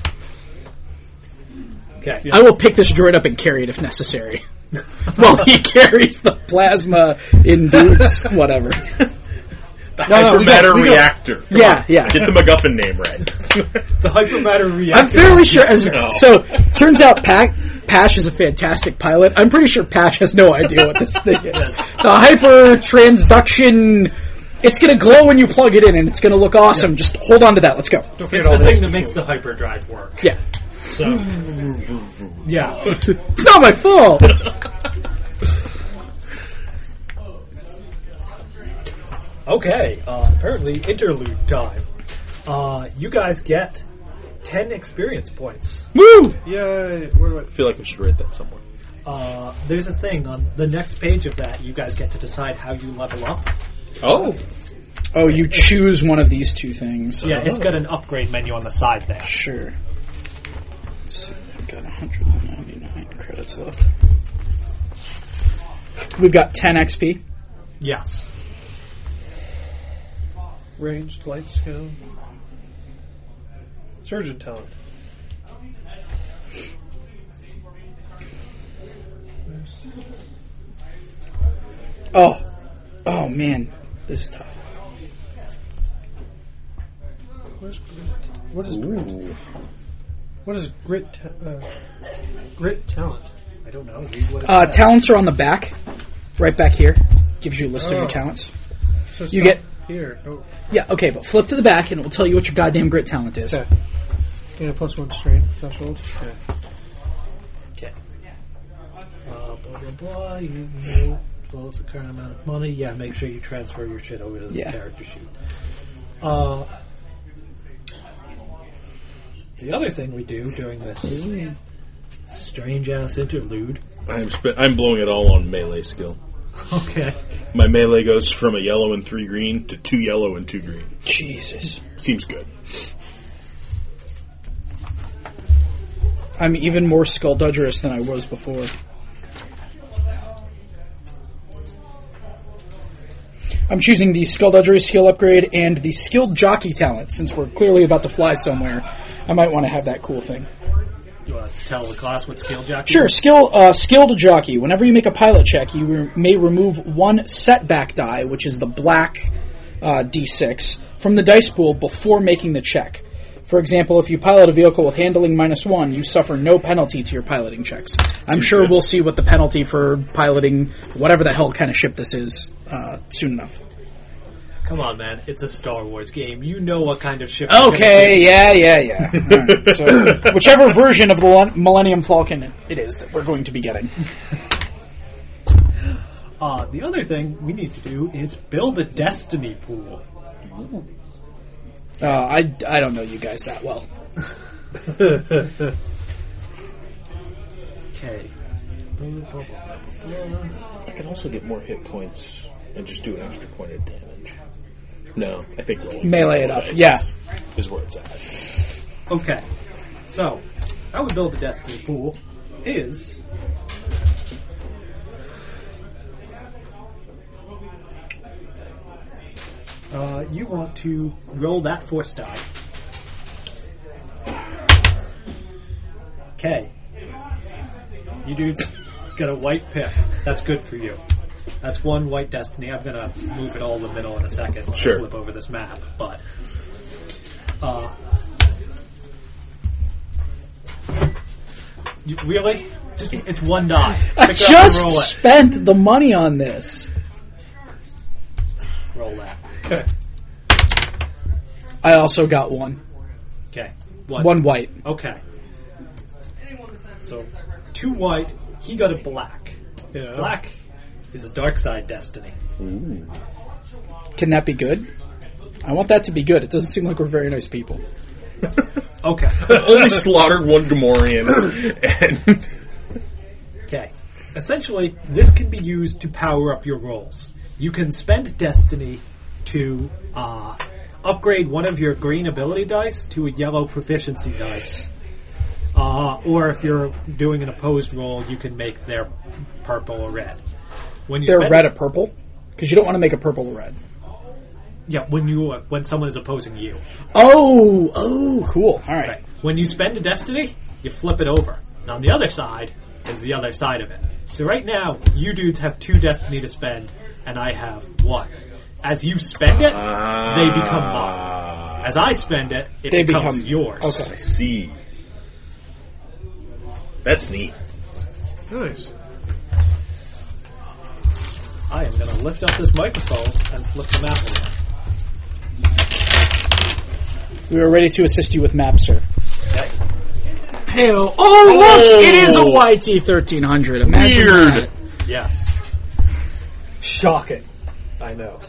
Okay. I will pick this droid up and carry it if necessary. Well, he carries the plasma-induced whatever. The hypermatter we go. reactor. Come Yeah, on. yeah. Get the MacGuffin name right. The hypermatter reactor. I'm fairly sure. No. So, turns out Pash is a fantastic pilot. I'm pretty sure Pash has no idea what this thing is. The hyper transduction. It's going to glow when you plug it in, and it's going to look awesome. Just hold on to that. Let's go. It's the thing that makes the hyperdrive work. Yeah. So, yeah. It's not my fault. Okay, apparently interlude time. You guys get 10 experience points. Woo! Yay. Where do I... I feel like I should write that somewhere. There's a thing on the next page of that. You guys get to decide how you level up. Oh. Oh, you choose one of these two things. Yeah, it's got an upgrade menu on the side there. Sure. Let's see, I've got 199 credits left. We've got 10 XP. Yes. Ranged light skill. Surgeon talent. Oh man, this is tough. What is grit? What is grit? Grit talent. I don't know. Read what it says. Talents are on the back, right back here. Gives you a list of your Oh. talents. So You get- here. Oh, Yeah, okay, but flip to the back and it will tell you what your goddamn grit talent is. okay. Gain a +1 strength threshold. Okay. Okay. Blah, blah, blah. You know, as well as the current amount of money. Yeah, make sure you transfer your shit over to the Yeah. character sheet. The other thing we do during this strange-ass interlude... I'm blowing it all on melee skill. Okay. My melee goes from a yellow and 3 green to 2 yellow and 2 green. Jesus. Seems good. I'm even more skullduggerous than I was before. I'm choosing the skullduggery skill upgrade and the skilled jockey talent. Since we're clearly about to fly somewhere, I might want to have that cool thing. You want to tell the class what skill jockey Sure, is? skilled jockey. Whenever you make a pilot check, you may remove one setback die, which is the black D6, from the dice pool before making the check. For example, if you pilot a vehicle with handling -1, you suffer no penalty to your piloting checks. I'm sure we'll see what the penalty for piloting whatever the hell kind of ship this is soon enough. Come on, man. It's a Star Wars game. You know what kind of ship... you're Okay, yeah. All right, so, whichever version of the Millennium Falcon it is that we're going to be getting. The other thing we need to do is build a destiny pool. I don't know you guys that well. Okay. I can also get more hit points and just do an extra point of damage. No, I think rolling Melee it up, dice yeah. is where it's at. Okay. So, how we build a destiny pool is... you want to roll that force die. Okay. You dudes got a white pip. That's good for you. That's one white destiny. I'm gonna move it all in the middle in a second when Sure. I flip over this map, but really? Just it's one die. I Pick it up and roll just it. spent the money on this. Roll that. Okay. I also got one. Okay. One. One white. Okay. So 2 white. He got a black. Yeah. Black is a dark side destiny. Can that be good? I want that to be good. It doesn't seem like we're very nice people. Okay. Only slaughtered one Gamorrean, and Okay. Essentially, this can be used to power up your rolls. You can spend destiny to upgrade one of your green ability dice to a yellow proficiency dice. Or if you're doing an opposed roll, you can make their purple or red. When you They're spend- red or purple? Because you don't want to make a purple or red. Yeah, when someone is opposing you. Oh, cool. All right. Right. When you spend a destiny, you flip it over. Now, on the other side is the other side of it. So right now, you dudes have 2 destiny to spend, and I have 1. As you spend it, they become mine. As I spend it, it They becomes become- yours. okay. I see. That's neat. Nice. I am going to lift up this microphone and flip the map over. We are ready to assist you with map, sir. Okay. Hey, oh, look! It is a YT-1300. Imagine Weird. that. Yes. Shocking. I know.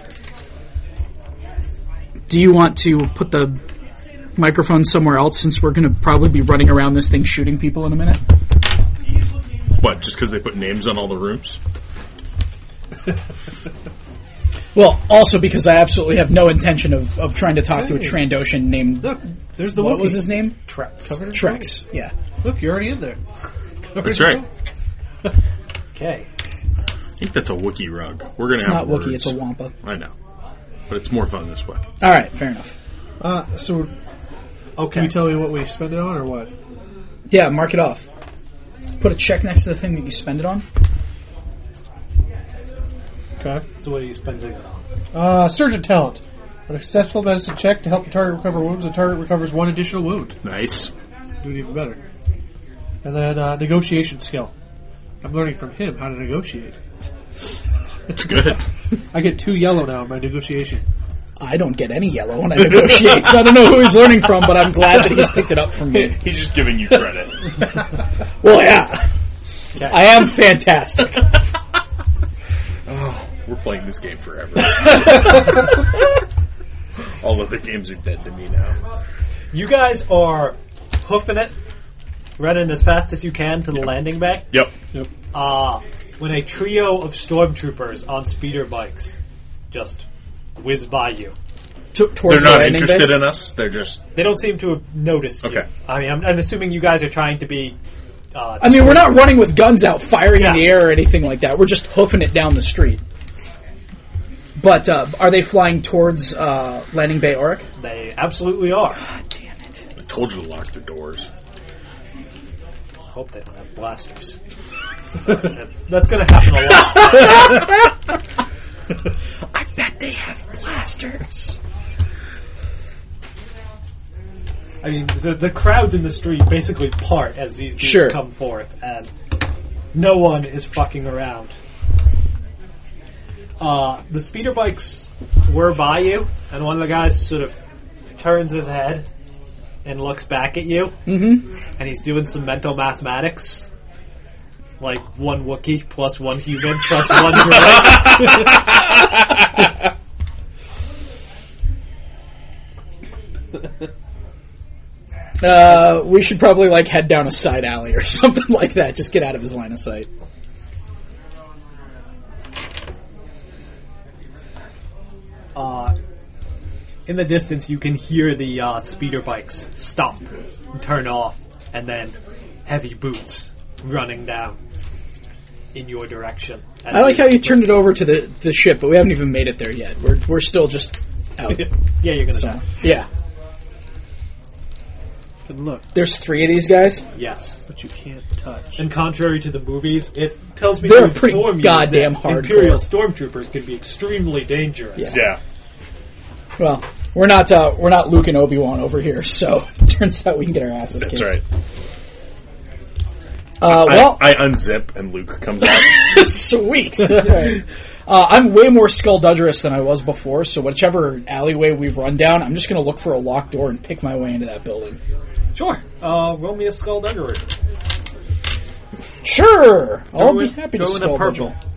Do you want to put the microphone somewhere else since we're going to probably be running around this thing shooting people in a minute? What, just because they put names on all the rooms? Well, also because I absolutely have no intention of trying to talk to a Trandoshan named... Look, there's the What Wookiee. was his name? Trex. Covered in Trex. Yeah. Look, you're already in there. That's right. Okay. I think that's a Wookiee rug. We're gonna It's have not Wookiee, words. it's a Wampa. I know, but it's more fun this way. All right, fair enough. So, Okay. can you tell me what we spend it on, or what? Yeah, mark it off. Put a check next to the thing that you spend it on. Okay. So what are you spending it on? Surgeon talent. On a successful medicine check to help the target recover wounds, the target recovers 1 additional wound. Nice. Do it even better. And then negotiation skill. I'm learning from him how to negotiate. It's good. I get 2 yellow now in my negotiation. I don't get any yellow when I negotiate, so I don't know who he's learning from, but I'm glad that he's picked it up from me. He's just giving you credit. Well, yeah. Okay. I am fantastic. We're playing this game forever. All other games are dead to me now. You guys are hoofing it, running as fast as you can to the landing bay. Yep. When a trio of stormtroopers on speeder bikes just whiz by you. Towards They're the not landing interested bay? in us. They're just They don't seem to have noticed you. Okay. I mean, I'm assuming you guys are trying to be... I mean, we're not running with guns out, firing in Yeah. the air or anything like that. We're just hoofing it down the street. But are they flying towards Landing Bay Auric? They absolutely are. God damn it. I told you to lock the doors. Hope they don't have blasters. That's going to happen a lot. I bet they have blasters. I mean, the crowds in the street basically part as these dudes Sure. come forth, and no one is fucking around. The speeder bikes were by you, and one of the guys sort of turns his head and looks back at you, and he's doing some mental mathematics. Like 1 Wookiee plus 1 human plus 1 droid. We should probably head down a side alley or something like that. Just get out of his line of sight. In the distance, you can hear the speeder bikes stop and turn off, and then heavy boots running down in your direction. I like how you turned it over to the ship, but we haven't even made it there yet. We're still just out. Yeah, you're gonna So, die. yeah. And look, There's 3 of these guys. Yes. but you can't touch. And contrary to the movies, it tells me They're to pretty inform you goddamn that hardcore. Imperial stormtroopers can be extremely dangerous. Yeah. Well, we're not Luke and Obi-Wan over here, so it turns out we can get our asses kicked. That's right. Well, I unzip and Luke comes out. sweet. Right. I'm way more skullduggerous than I was before, so whichever alleyway we've run down, I'm just going to look for a locked door and pick my way into that building. Sure. Roll me a skullduggery. Sure! I'll be happy to Throw in a purple. skulldugger.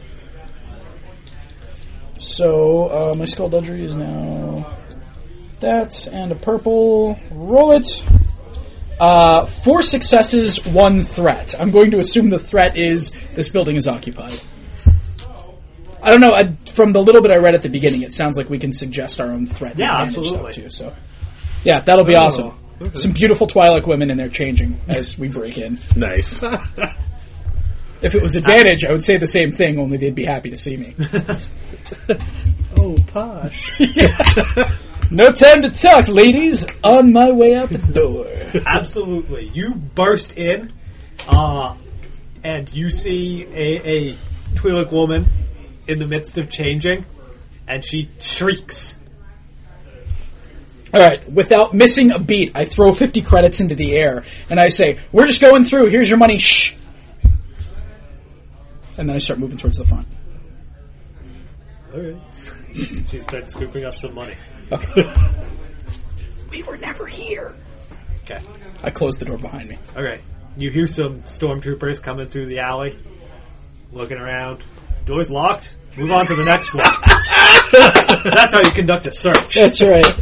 So, my skullduggery is now that, and a purple. Roll it. 4 successes, 1 threat. I'm going to assume the threat is this building is occupied. I don't know, from the little bit I read at the beginning, it sounds like we can suggest our own threat. Yeah, and advantage absolutely. Stuff too, so. Yeah, that'll be awesome. Okay. Some beautiful Twi'lek women in there changing as we break in. Nice. If it was advantage, I would say the same thing, only they'd be happy to see me. Oh, posh. No time to talk, ladies. On my way out the door. Absolutely. You burst in, and you see a Twi'lek woman in the midst of changing, and she shrieks. Alright, without missing a beat, I throw 50 credits into the air, and I say, we're just going through, here's your money, shh! And then I start moving towards the front. Okay. She starts scooping up some money. Okay. We were never here. Okay. I close the door behind me. Okay. You hear some stormtroopers coming through the alley, looking around. Door's locked. Move on to the next one. That's how you conduct a search. That's right.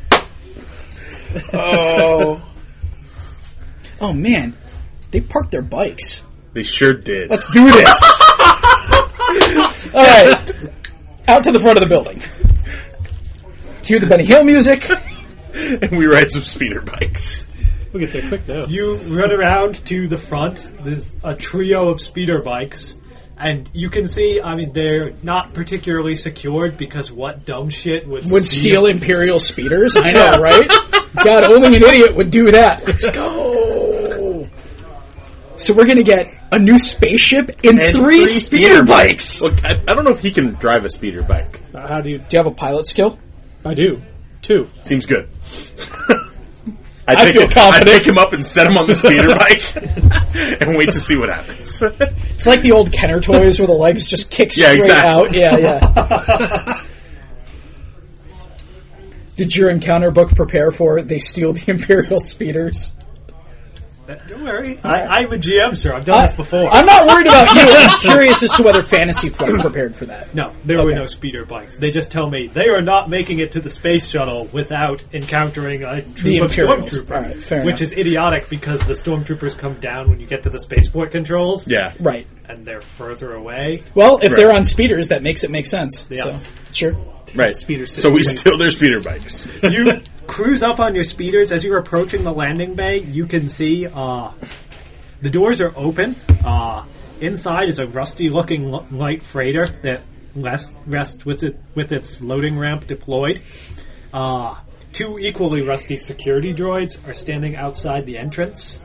Oh. Oh man, they parked their bikes. They sure did. Let's do this. Alright. Out to the front of the building. Cue the Benny Hill music. And we ride some speeder bikes. We'll get there quick now. You run around to the front. There's a trio of speeder bikes. And you can see, I mean, they're not particularly secured because what dumb shit would steal Imperial speeders? I know, right? God, only an idiot would do that. Let's go. So we're going to get a new spaceship and 3 speeder bikes. Look, I don't know if he can drive a speeder bike. How do you... Do you have a pilot skill? I do. 2. Seems good. I feel confident. I'd pick him up and set him on the speeder bike and wait to see what happens. It's like the old Kenner toys where the legs just kick straight out. Yeah. Did your encounter book prepare for they steal the Imperial speeders? Don't worry. I'm a GM, sir. I've done this before. I'm not worried about you. I'm curious as to whether Fantasy Flight prepared for that. No, there were no speeder bikes. They just tell me they are not making it to the space shuttle without encountering a troop of stormtroopers. All right, fair which enough. is idiotic because the stormtroopers come down when you get to the spaceport controls. Yeah. Right. And they're further away. Well, if they're on speeders, that makes it make sense. Yes. So, sure. Right. So we steal their speeder bikes. You cruise up on your speeders. As you're approaching the landing bay, you can see the doors are open. Inside is a rusty-looking light freighter that rests with its loading ramp deployed. 2 equally rusty security droids are standing outside the entrance.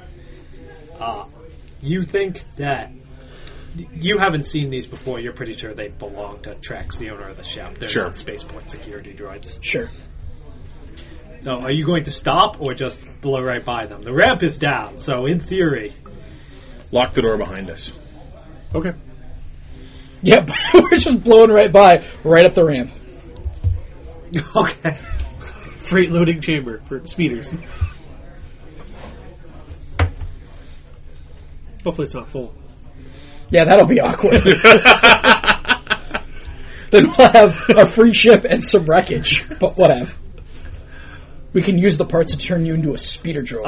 You think that you haven't seen these before. You're pretty sure they belong to Trex, the owner of the shop. They're not spaceport security droids. Sure. So, are you going to stop or just blow right by them? The ramp is down, so in theory... Lock the door behind us. Okay. Yep. We're just blowing right by, right up the ramp. Okay. Freight loading chamber for speeders. Hopefully it's not full. Yeah, that'll be awkward. Then we'll have a free ship and some wreckage, but whatever. We can use the parts to turn you into a speeder droid.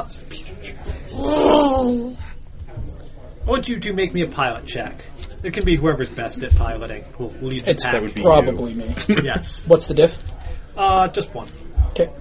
I want you to make me a pilot check. It can be whoever's best at piloting who will lead the It's pack. that would be probably me. Yes. What's the diff? Just 1. Okay.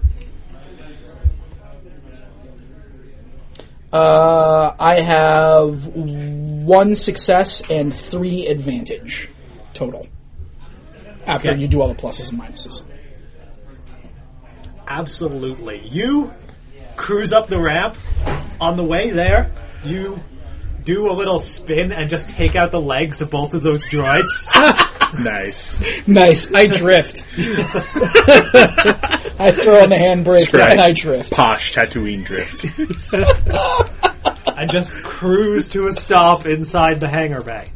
I have 1 success and 3 advantage total. After Okay. you do all the pluses and minuses. Absolutely. You cruise up the ramp. On the way there, you do a little spin and just take out the legs of both of those droids. Nice. Nice. I drift. I throw on the handbrake Right. and I drift. Posh Tatooine drift. And just cruise to a stop inside the hangar bay.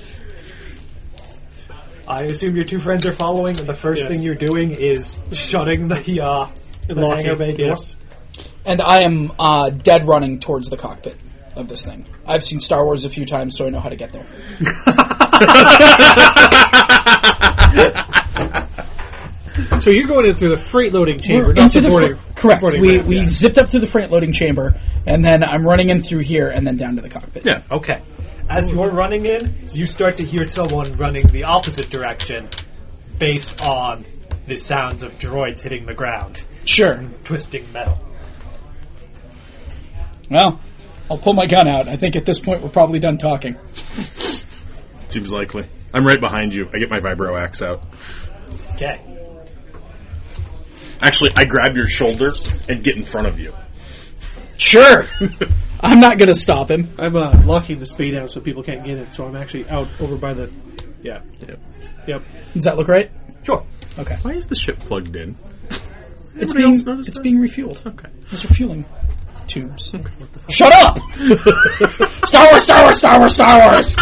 I assume your two friends are following, and the first Yes. thing you're doing is shutting the hangar bay door. Yes. And I am dead running towards the cockpit of this thing. I've seen Star Wars a few times, so I know how to get there. So you're going in through the freight loading chamber, We're not into the boarding. correct. boarding We ramp, we yeah. zipped up to the freight loading chamber, and then I'm running in through here, and then down to the cockpit. Yeah. Okay. As you're running in, you start to hear someone running the opposite direction based on the sounds of droids hitting the ground, Sure. twisting metal. Well, I'll pull my gun out. I think at this point we're probably done talking. Seems likely. I'm right behind you. I get my vibro axe out. Okay. Actually, I grab your shoulder and get in front of you. Sure. I'm not going to stop him. I'm locking the speed down so people can't get it, so I'm actually out over by the... Yeah. Yep. Does that look right? Sure. Okay. Why is the ship plugged in? It's Anybody else notice it's that? being refueled. Okay. Those are fueling tubes. Shut up! Star Wars, Star Wars, Star Wars, Star Wars!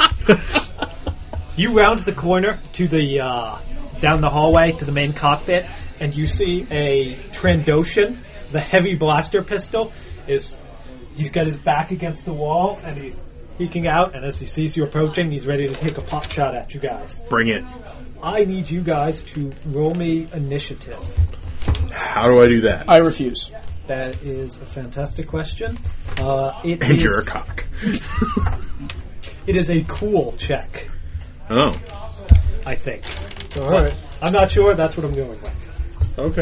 You round the corner to the down the hallway to the main cockpit, and you see a Trandoshan. The heavy blaster pistol he's got his back against the wall, and he's peeking out. And as he sees you approaching, he's ready to take a pot shot at you guys. Bring it. I need you guys to roll me initiative. How do I do that? I refuse. That is a fantastic question. And you're a cock. It is a cool check, Oh. I think. All right. I'm not sure. That's what I'm going with. Okay.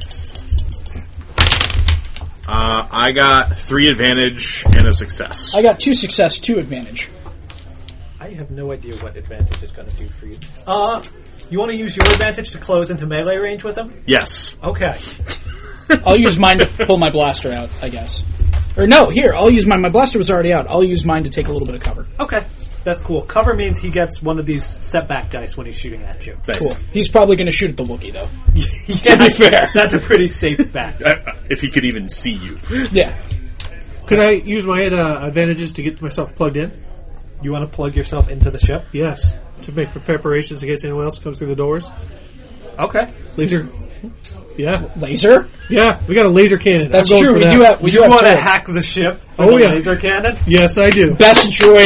I got 3 advantage and a success. I got 2 success, 2 advantage. I have no idea what advantage is going to do for you. You want to use your advantage to close into melee range with him? Yes. Okay. I'll use mine to pull my blaster out, I guess. Or no, here, I'll use mine. My blaster was already out. I'll use mine to take a little bit of cover. Okay. That's cool. Cover means he gets one of these setback dice when he's shooting at you. Nice. Cool. He's probably going to shoot at the Wookiee, though. To be fair. That's a pretty safe bet. If he could even see you. Yeah. Could I use my advantages to get myself plugged in? You want to plug yourself into the ship? Yes. To make preparations in case anyone else comes through the doors. Okay. Laser. Yeah. Laser? Yeah, we got a laser cannon. That's I'm going true. for We that. do have. We do You have want to turrets. hack the ship with Oh, a yeah. laser cannon? Yes, I do. Best droid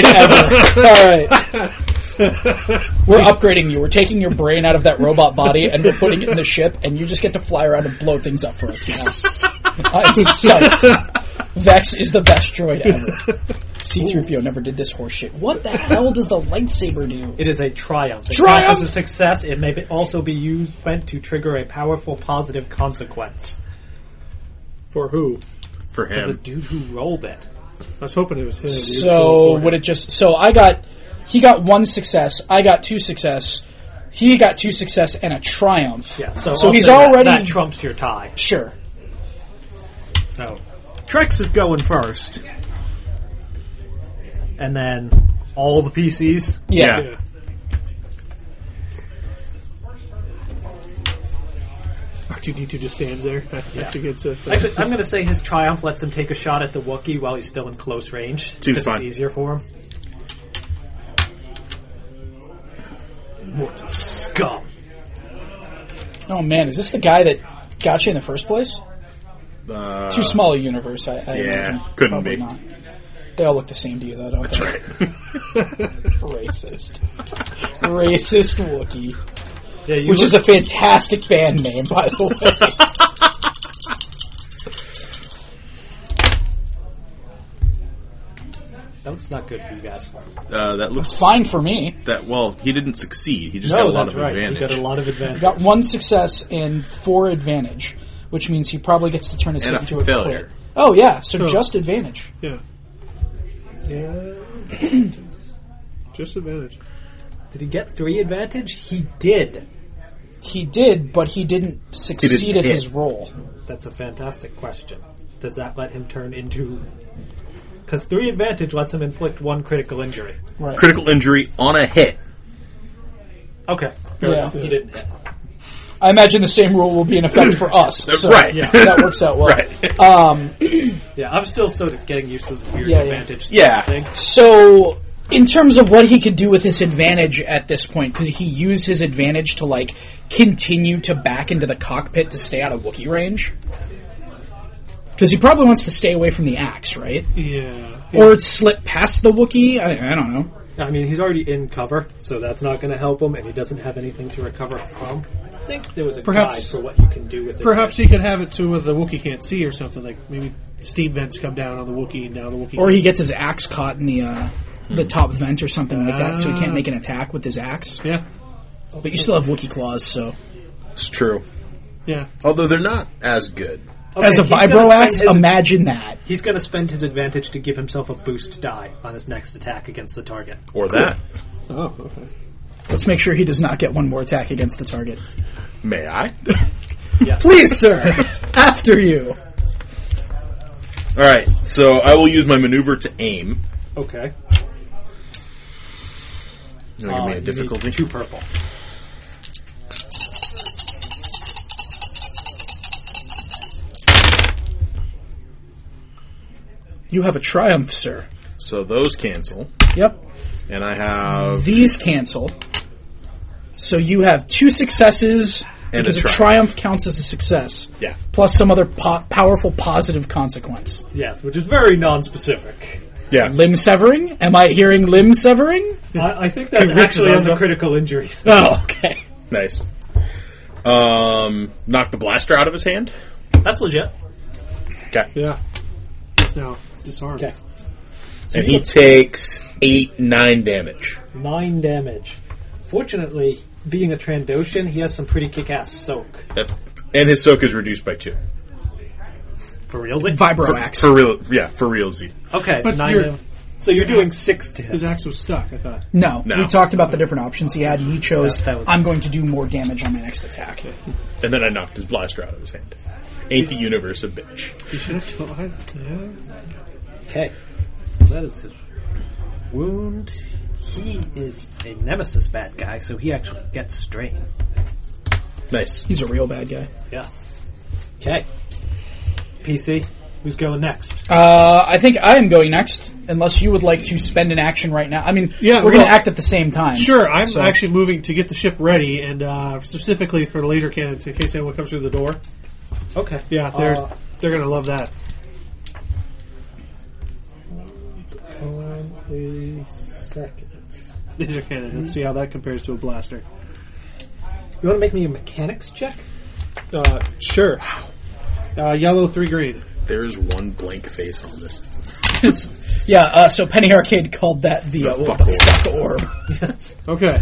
ever. All right. We're upgrading you. We're taking your brain out of that robot body and we're putting it in the ship, and you just get to fly around and blow things up for us now. I'm psyched. Vex is the best droid ever. C-3PO never did this horse shit. What the hell does the lightsaber do? It is a triumph. It Triumph! counts as a success. It may also be used to trigger a powerful positive consequence. For who? For The him. dude who rolled it. I was hoping it was him. So would it just? So he got 1 success. I got 2 success. He got 2 success and a triumph. Yeah. So also he's that- already that trumps your tie. sure. So Trex is going first, and then all the PCs. Yeah. Yeah. R2-D2 just stands there. I think it's a... Actually, I'm going to say his triumph lets him take a shot at the Wookiee while he's still in close range. Seems because fine. it's easier for him. What a scum! Oh man, is this the guy that got you in the first place? Too small a universe. I imagine. couldn't Probably be. not. They all look the same to you, though, don't they? Right. Racist. Racist Wookiee. Yeah, you Which is a fantastic band name, by the way. That looks not good for you guys. That looks Fine for me. Well, he didn't succeed. He just No, got a lot that's of right. advantage. You got a lot of advantage. Got 1 success and 4 advantage, which means he probably gets to turn his And hit a into a failure. clear. Oh yeah, so Oh. just advantage. Yeah. Yeah. Just advantage. Did he get 3 advantage? He did. He did, but he didn't succeed at hit. his roll. That's a fantastic question. does that let him turn into... Because 3 advantage lets him inflict 1 critical injury. Right. Critical injury on a hit. Okay. Fair Yeah. enough. He didn't hit. I imagine the same rule will be in effect for us. So Right. that works out well. Right. Yeah, I'm still sort of getting used to the weird Yeah, yeah. advantage Yeah. thing. So, in terms of what he could do with his advantage at this point, could he use his advantage to, like, continue to back into the cockpit to stay out of Wookiee range? Because he probably wants to stay away from the axe, right? Yeah. Or slip past the Wookiee? I don't know. I mean, he's already in cover, so that's not going to help him, and he doesn't have anything to recover from. I think there was a Perhaps- guide for what you can do with it. Perhaps he could have it to where the Wookiee can't see or something. Like maybe steam vents come down on the Wookiee and now the Wookiee. Or he gets his axe caught in the top vent or something like that, so he can't make an attack with his axe. Yeah. But you still have Wookiee claws, so... It's true. Yeah. Although they're not as good. Okay, As a he's gonna vibro spend axe, his- imagine that. He's going to spend his advantage to give himself a boost die on his next attack against the target. Or that. Oh, okay. Let's make sure he does not get one more attack against the target. May I? Yes. Please, sir! After you! Alright, so I will use my maneuver to aim. Okay. You want to give me a You difficulty? need 2 purple. You have a triumph, sir. So those cancel. Yep. And I have... These cancel. So you have 2 successes, And because a a triumph. triumph counts as a success. Yeah. Plus some other powerful positive consequence. Yeah, which is very non-specific. Yeah. Limb severing? Am I hearing limb severing? I think that's Rick actually Zonda. under critical injuries. Oh, okay. Nice. Knock the blaster out of his hand. That's legit. Okay. Yeah. He's now disarmed. Okay. And he takes 9 damage. 9 damage. Fortunately, being a Trandoshan, he has some pretty kick-ass soak. Yep. And his soak is reduced by 2. For realsy? Vibro axe. For real, yeah, for realsy. Okay, so But 9 you're- damage. So you're doing 6 to him. His axe was stuck, I thought. No, No. we talked about the different options he had, and he chose, That was- I'm going to do more damage on my next attack. And then I knocked his blaster out of his hand. Ain't the universe a bitch? He should have told. Yeah. Okay. So that is his wound. He is a Nemesis bad guy, so he actually gets strain. Nice. He's a real bad guy. Yeah. Okay. PC, who's going next? I think I am going next, unless you would like to spend an action right now. I mean, Yeah, we're going to well, act at the same time. Sure, I'm So- actually moving to get the ship ready, and specifically for the laser cannon, in case anyone comes through the door. Okay. Yeah, they're going to love that. On a second. Laser cannon. Let's see how that compares to a blaster. You want to make me a mechanics check? Sure. Yellow, 3 green. There is one blank face on this thing. Yeah, so Penny Arcade called that the fuck orb. Yes. Okay.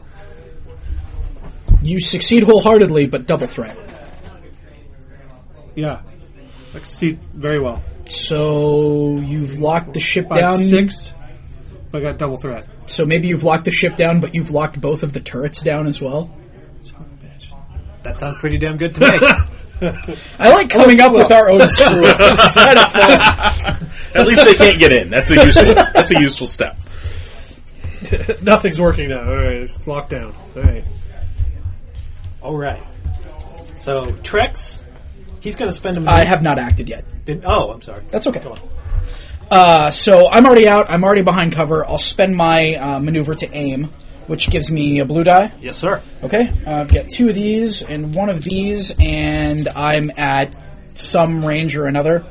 You succeed wholeheartedly, but double threat. Yeah. I can see very well. So you've locked the ship I had down. 6. I got double threat. So maybe you've locked the ship down, but you've locked both of the turrets down as well. That sounds pretty damn good to me. I like coming up with our own screw ups. It's kind of fun. At least they can't get in. That's a useful step. Nothing's working now. All right, it's locked down. All right. All right. So Trex, he's going to spend a minute. I have not acted yet. I'm sorry. That's okay. Go on. So I'm already out. I'm already behind cover. I'll spend my maneuver to aim, which gives me a blue die. Yes, sir. Okay, I've got 2 of these and 1 of these, and I'm at some range or another.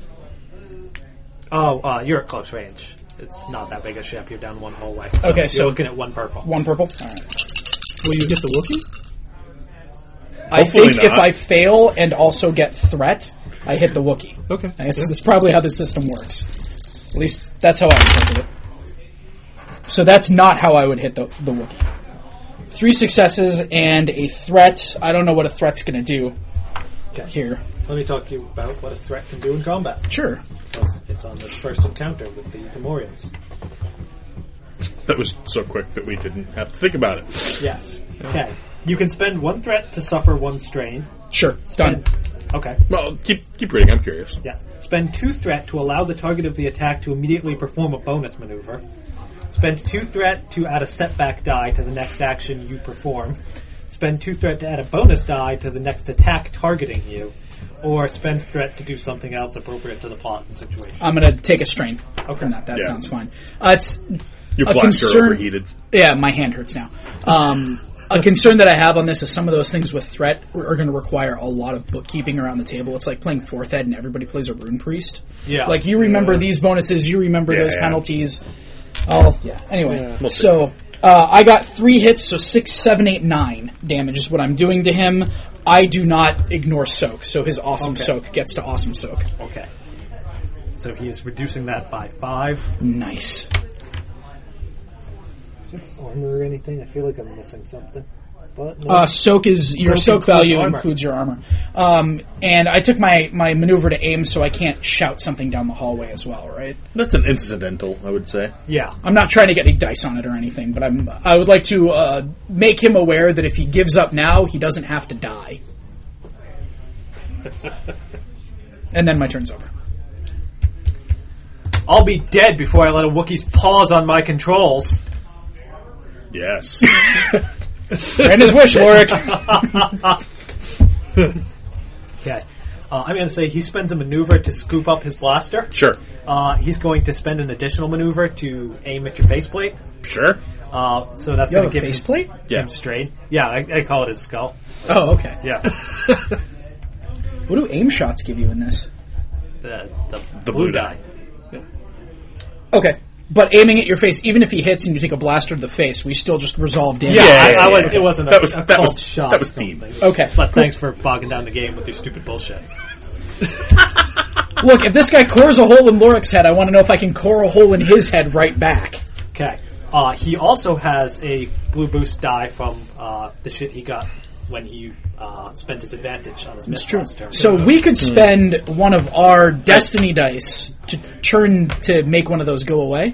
Oh, you're at close range. It's not that big a ship. You're down 1 whole way. Okay, you're so- looking at 1 purple. 1 purple. All right. Will you get the Wookiee? I Hopefully think if not. I fail and also get threat, I hit the Wookiee. Okay. That's probably how the system works. At least that's how I interpret it. So that's not how I would hit the Wookiee. 3 successes and a threat. I don't know what a threat's going to do here. Let me talk to you about what a threat can do in combat. Sure. Because it's on this first encounter with the Gamorreans. That was so quick that we didn't have to think about it. Yes. Okay. You can spend 1 threat to suffer 1 strain. Sure. Done. Okay. Well, keep reading. I'm curious. Yes. Spend 2 threat to allow the target of the attack to immediately perform a bonus maneuver. Spend 2 threat to add a setback die to the next action you perform. Spend 2 threat to add a bonus die to the next attack targeting you. Or spend threat to do something else appropriate to the plot and situation. I'm going to take a strain from that. That Yeah. sounds fine. It's Your a blaster concern- overheated. Yeah, my hand hurts now. A concern that I have on this is some of those things with threat are going to require a lot of bookkeeping around the table. It's like playing Fourth Ed and everybody plays a rune priest. Yeah. Like, you remember these bonuses, you remember those Yeah. penalties. Anyway. We'll see. So, I got 3 hits, so 6, 7, 8, 9 damage is what I'm doing to him. I do not ignore soak, so his awesome soak gets to awesome soak. Okay. So he is reducing that by 5. Nice. Armor or anything? I feel like I'm missing something. But no. Soak is your Soak soak value includes armor. includes your armor. And I took my maneuver to aim, so I can't shout something down the hallway as well, right? That's an incidental, I would say. Yeah. I'm not trying to get any dice on it or anything, but I would like to make him aware that if he gives up now, he doesn't have to die. And then my turn's over. I'll be dead before I let a Wookiee's paws on my controls. Yes. And his wish, Lorik. Okay. I'm going to say he spends a maneuver to scoop up his blaster. Sure. He's going to spend an additional maneuver to aim at your faceplate. Sure. So that's You going have to a give faceplate? Yeah. him strain. Yeah, I call it his skull. Oh, okay. Yeah. What do aim shots give you in this? The The blue blue die. Okay. But aiming at your face, even if he hits and you take a blaster to the face, we still just resolve damage. Yeah, it wasn't That was- a that called was- shot. that was or something. themed. Okay. But thanks for bogging down the game with your stupid bullshit. Look, if this guy cores a hole in Lorik's head, I want to know if I can core a hole in his head right back. Okay. He also has a blue boost die from the shit he got when he spent his advantage on his missed last turn. So we could spend one of our destiny dice to turn to make one of those go away.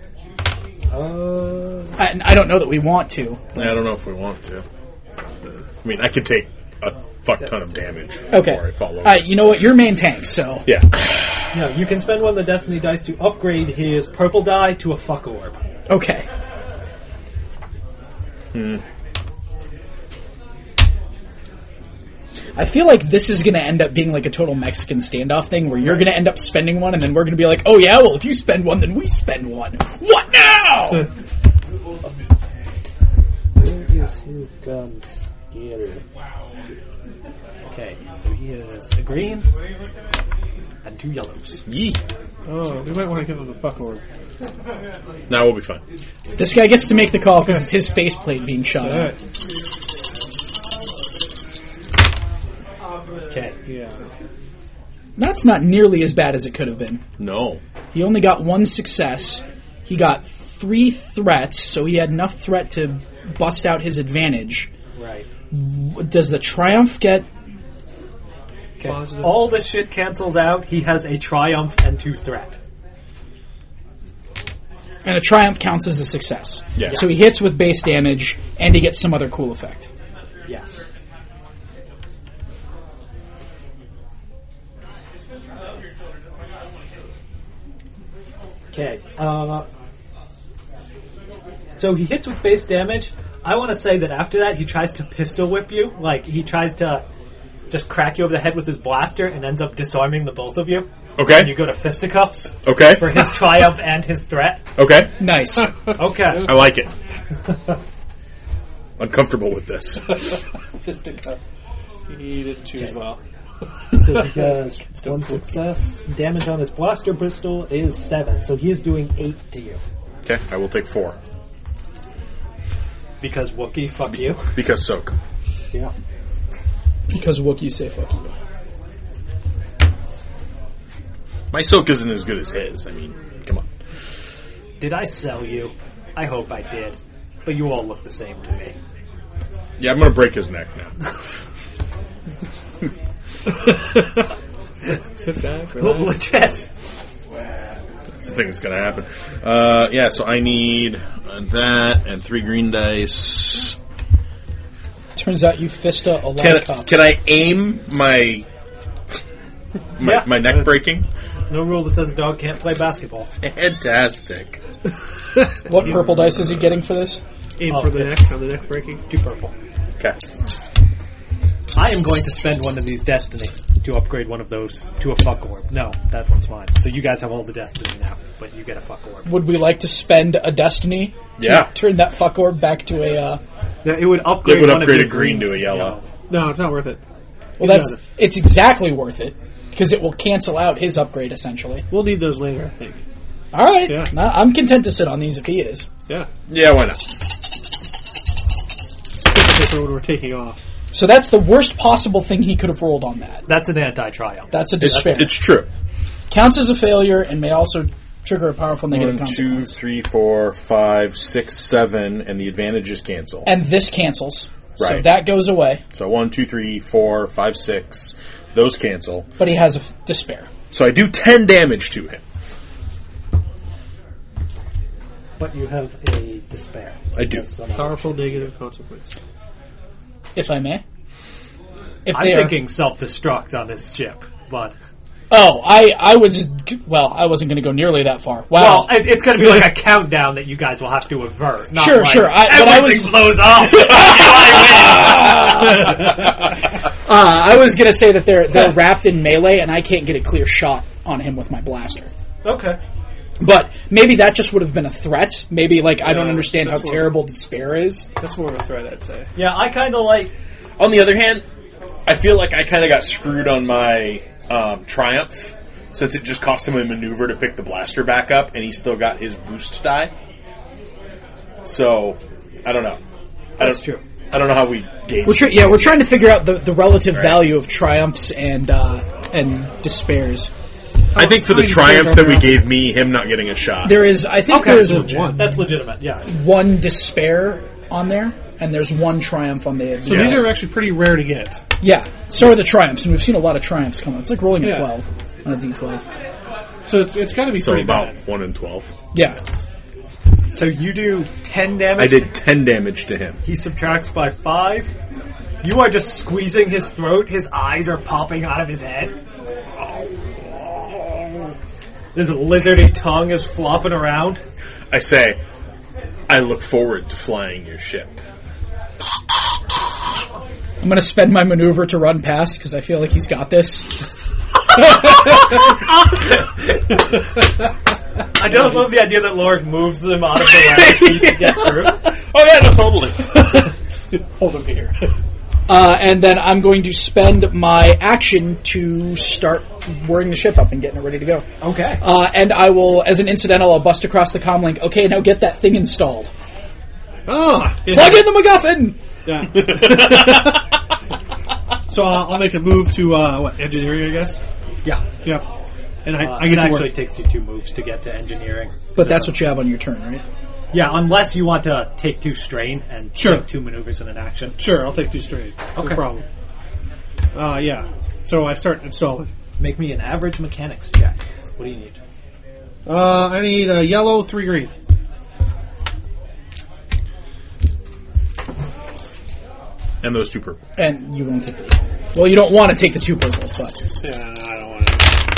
I don't know that we want to. I don't know if we want to. I mean, I could take a fuck ton of damage Okay. before I fall over. You know what? You're main tank, so... Yeah. No, you can spend one of the destiny dice to upgrade his purple die to a fuck orb. Okay. I feel like this is going to end up being like a total Mexican standoff thing where you're going to end up spending one and then we're going to be like, oh yeah, well if you spend one, then we spend one. What now? Where is his gun scatter? Okay, so he has a green and 2 yellows. Yee. Oh, we might want to give him the fuck orb. Now we'll be fine. This guy gets to make the call because it's his faceplate being shot All at. right. Okay. Yeah. That's not nearly as bad as it could have been. No. He only got 1 success. He got 3 threats, so he had enough threat to bust out his advantage. Right. Does the triumph get... Okay. Positive. All the shit cancels out. He has a triumph and 2 threat. And a triumph counts as a success. Yeah. So he hits with base damage, and he gets some other cool effect. Yes. Okay. So he hits with base damage. I want to say that after that, he tries to pistol whip you. Like, he tries to just crack you over the head with his blaster and ends up disarming the both of you. Okay. And you go to fisticuffs Okay. for his triumph and his threat. Okay. Nice. Okay. I like it. I'm comfortable with this. Fisticuff. You need it too as well. So he has 1 success. Damage on his blaster pistol is 7, so he is doing 8 to you. Okay. I will take 4. Because Wookiee, fuck you. Because soak. Yeah. Because Wookiees say fuck you. My soak isn't as good as his. I mean, come on. Did I sell you? I hope I did. But you all look the same to me. Yeah, I'm going to break his neck now. Sit back, Legit. relax. That's the thing that's going to happen. Yeah, so I need that and 3 green dice. Turns out you fista a lot of cups. Can I aim my My neck breaking? No rule that says a dog can't play basketball. Fantastic. What purple dice is he getting for this? Aim Oh, for the yes. neck on the neck breaking. 2 purple. Okay. I am going to spend one of these destiny to upgrade one of those to a fuck orb. No, that one's mine. So you guys have all the destiny now, but you get a fuck orb. Would we like to spend a destiny to Yeah. turn that fuck orb back to a... Yeah, it would upgrade, It would one upgrade of a your green greens to a yellow. No, it's not worth it. Well, He's got it. it's exactly worth it, because it will cancel out his upgrade, essentially. We'll need those later, I think. All right. Yeah. No, I'm content to sit on these if he is. Yeah. Yeah, why not? For when we're taking off. So that's the worst possible thing he could have rolled on that. That's an anti-triumph. That's a despair. It's true. Counts as a failure and may also trigger a powerful negative 1, 2, consequence. 3, 4, 5, 6, 7, and the advantages cancel. And this cancels. So Right. that goes away. So 1, 2, 3, 4, 5, 6, those cancel. But he has a despair. So I do 10 damage to him. But you have a despair. I do. That's somehow- Powerful negative consequence. If I may. If I'm they are- thinking self-destruct on this ship, but... Oh, I was... Well, I wasn't going to go nearly that far. Wow. Well, it's going to be like a countdown that you guys will have to avert. Not Sure, like, sure. But I was... everything blows up! I was going to say that they're wrapped in melee, and I can't get a clear shot on him with my blaster. Okay. But maybe that just would have been a threat. Maybe, like, I don't understand how that's what- terrible despair is. That's more of a threat, I'd say. Yeah, I kind of like... On the other hand, I feel like I kind of got screwed on my Triumph, since it just cost him a maneuver to pick the blaster back up, and he still got his boost die. So, I don't know. That's true. I don't know how we gauge. We're trying to figure out the relative value of triumphs and despairs. I think for the triumph that we gave me, him not getting a shot. There is, I think Okay, there's that's legitimate, yeah. one despair on there, and there's one triumph on the... So these are actually pretty rare to get. Yeah, so are the triumphs, and we've seen a lot of triumphs come out. It's like rolling a Yeah. 12 on a D12. So it's got to be So pretty about bad. 1 in 12. Yeah. So you do 10 damage. I did 10 damage to him. He subtracts by 5. You are just squeezing his throat. His eyes are popping out of his head. His lizardy tongue is flopping around. I say, I look forward to flying your ship. I'm going to spend my maneuver to run past, because I feel like he's got this. I don't love the idea that Lord moves them out of the way so you can get through. Oh yeah, no, totally. Hold them here. And then I'm going to spend my action to start whirring the ship up and getting it ready to go. Okay. And I will, as an incidental, I'll bust across the comlink. Okay, now get that thing installed. Oh! Plug in the MacGuffin! Yeah. So I'll make a move to, engineering, I guess? Yeah. Yep. And I It get to actually work. takes you 2 moves to get to engineering. But that's what you have on your turn, right? Yeah, unless you want to take 2 strain and Sure. take 2 maneuvers in an action. Sure, I'll take 2 straight. Okay. No problem. Yeah. So I start installing. Make me an average mechanics check. What do you need? I need a yellow, 3 green. And those 2 purple. And you won't take the... Well, you don't want to take the 2 purple, but... Yeah, I don't want to.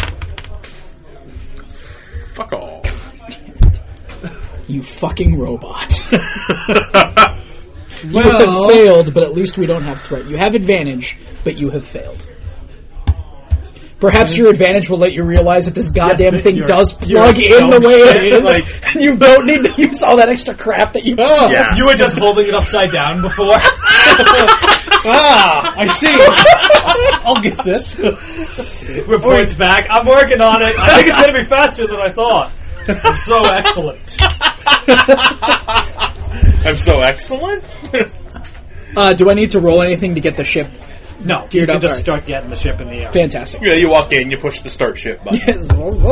Fuck all. You fucking robot. You Well- have failed, but at least we don't have threat. You have advantage, but you have failed. Perhaps your advantage will let you realize that this goddamn Yes, thing you're- does you're plug in the dumb way it shit, is, like- and you don't need to use all that extra crap that you... Yeah. You were just holding it upside down before. I see. I'll get this. Reports back. I'm working on it. I think it's going to be faster than I thought. I'm so excellent. I'm so excellent. Do I need to roll anything to get the ship No, you Geared can up, just right. start getting the ship in the air. fantastic? Yeah, you walk in, you push the start ship button. Yes.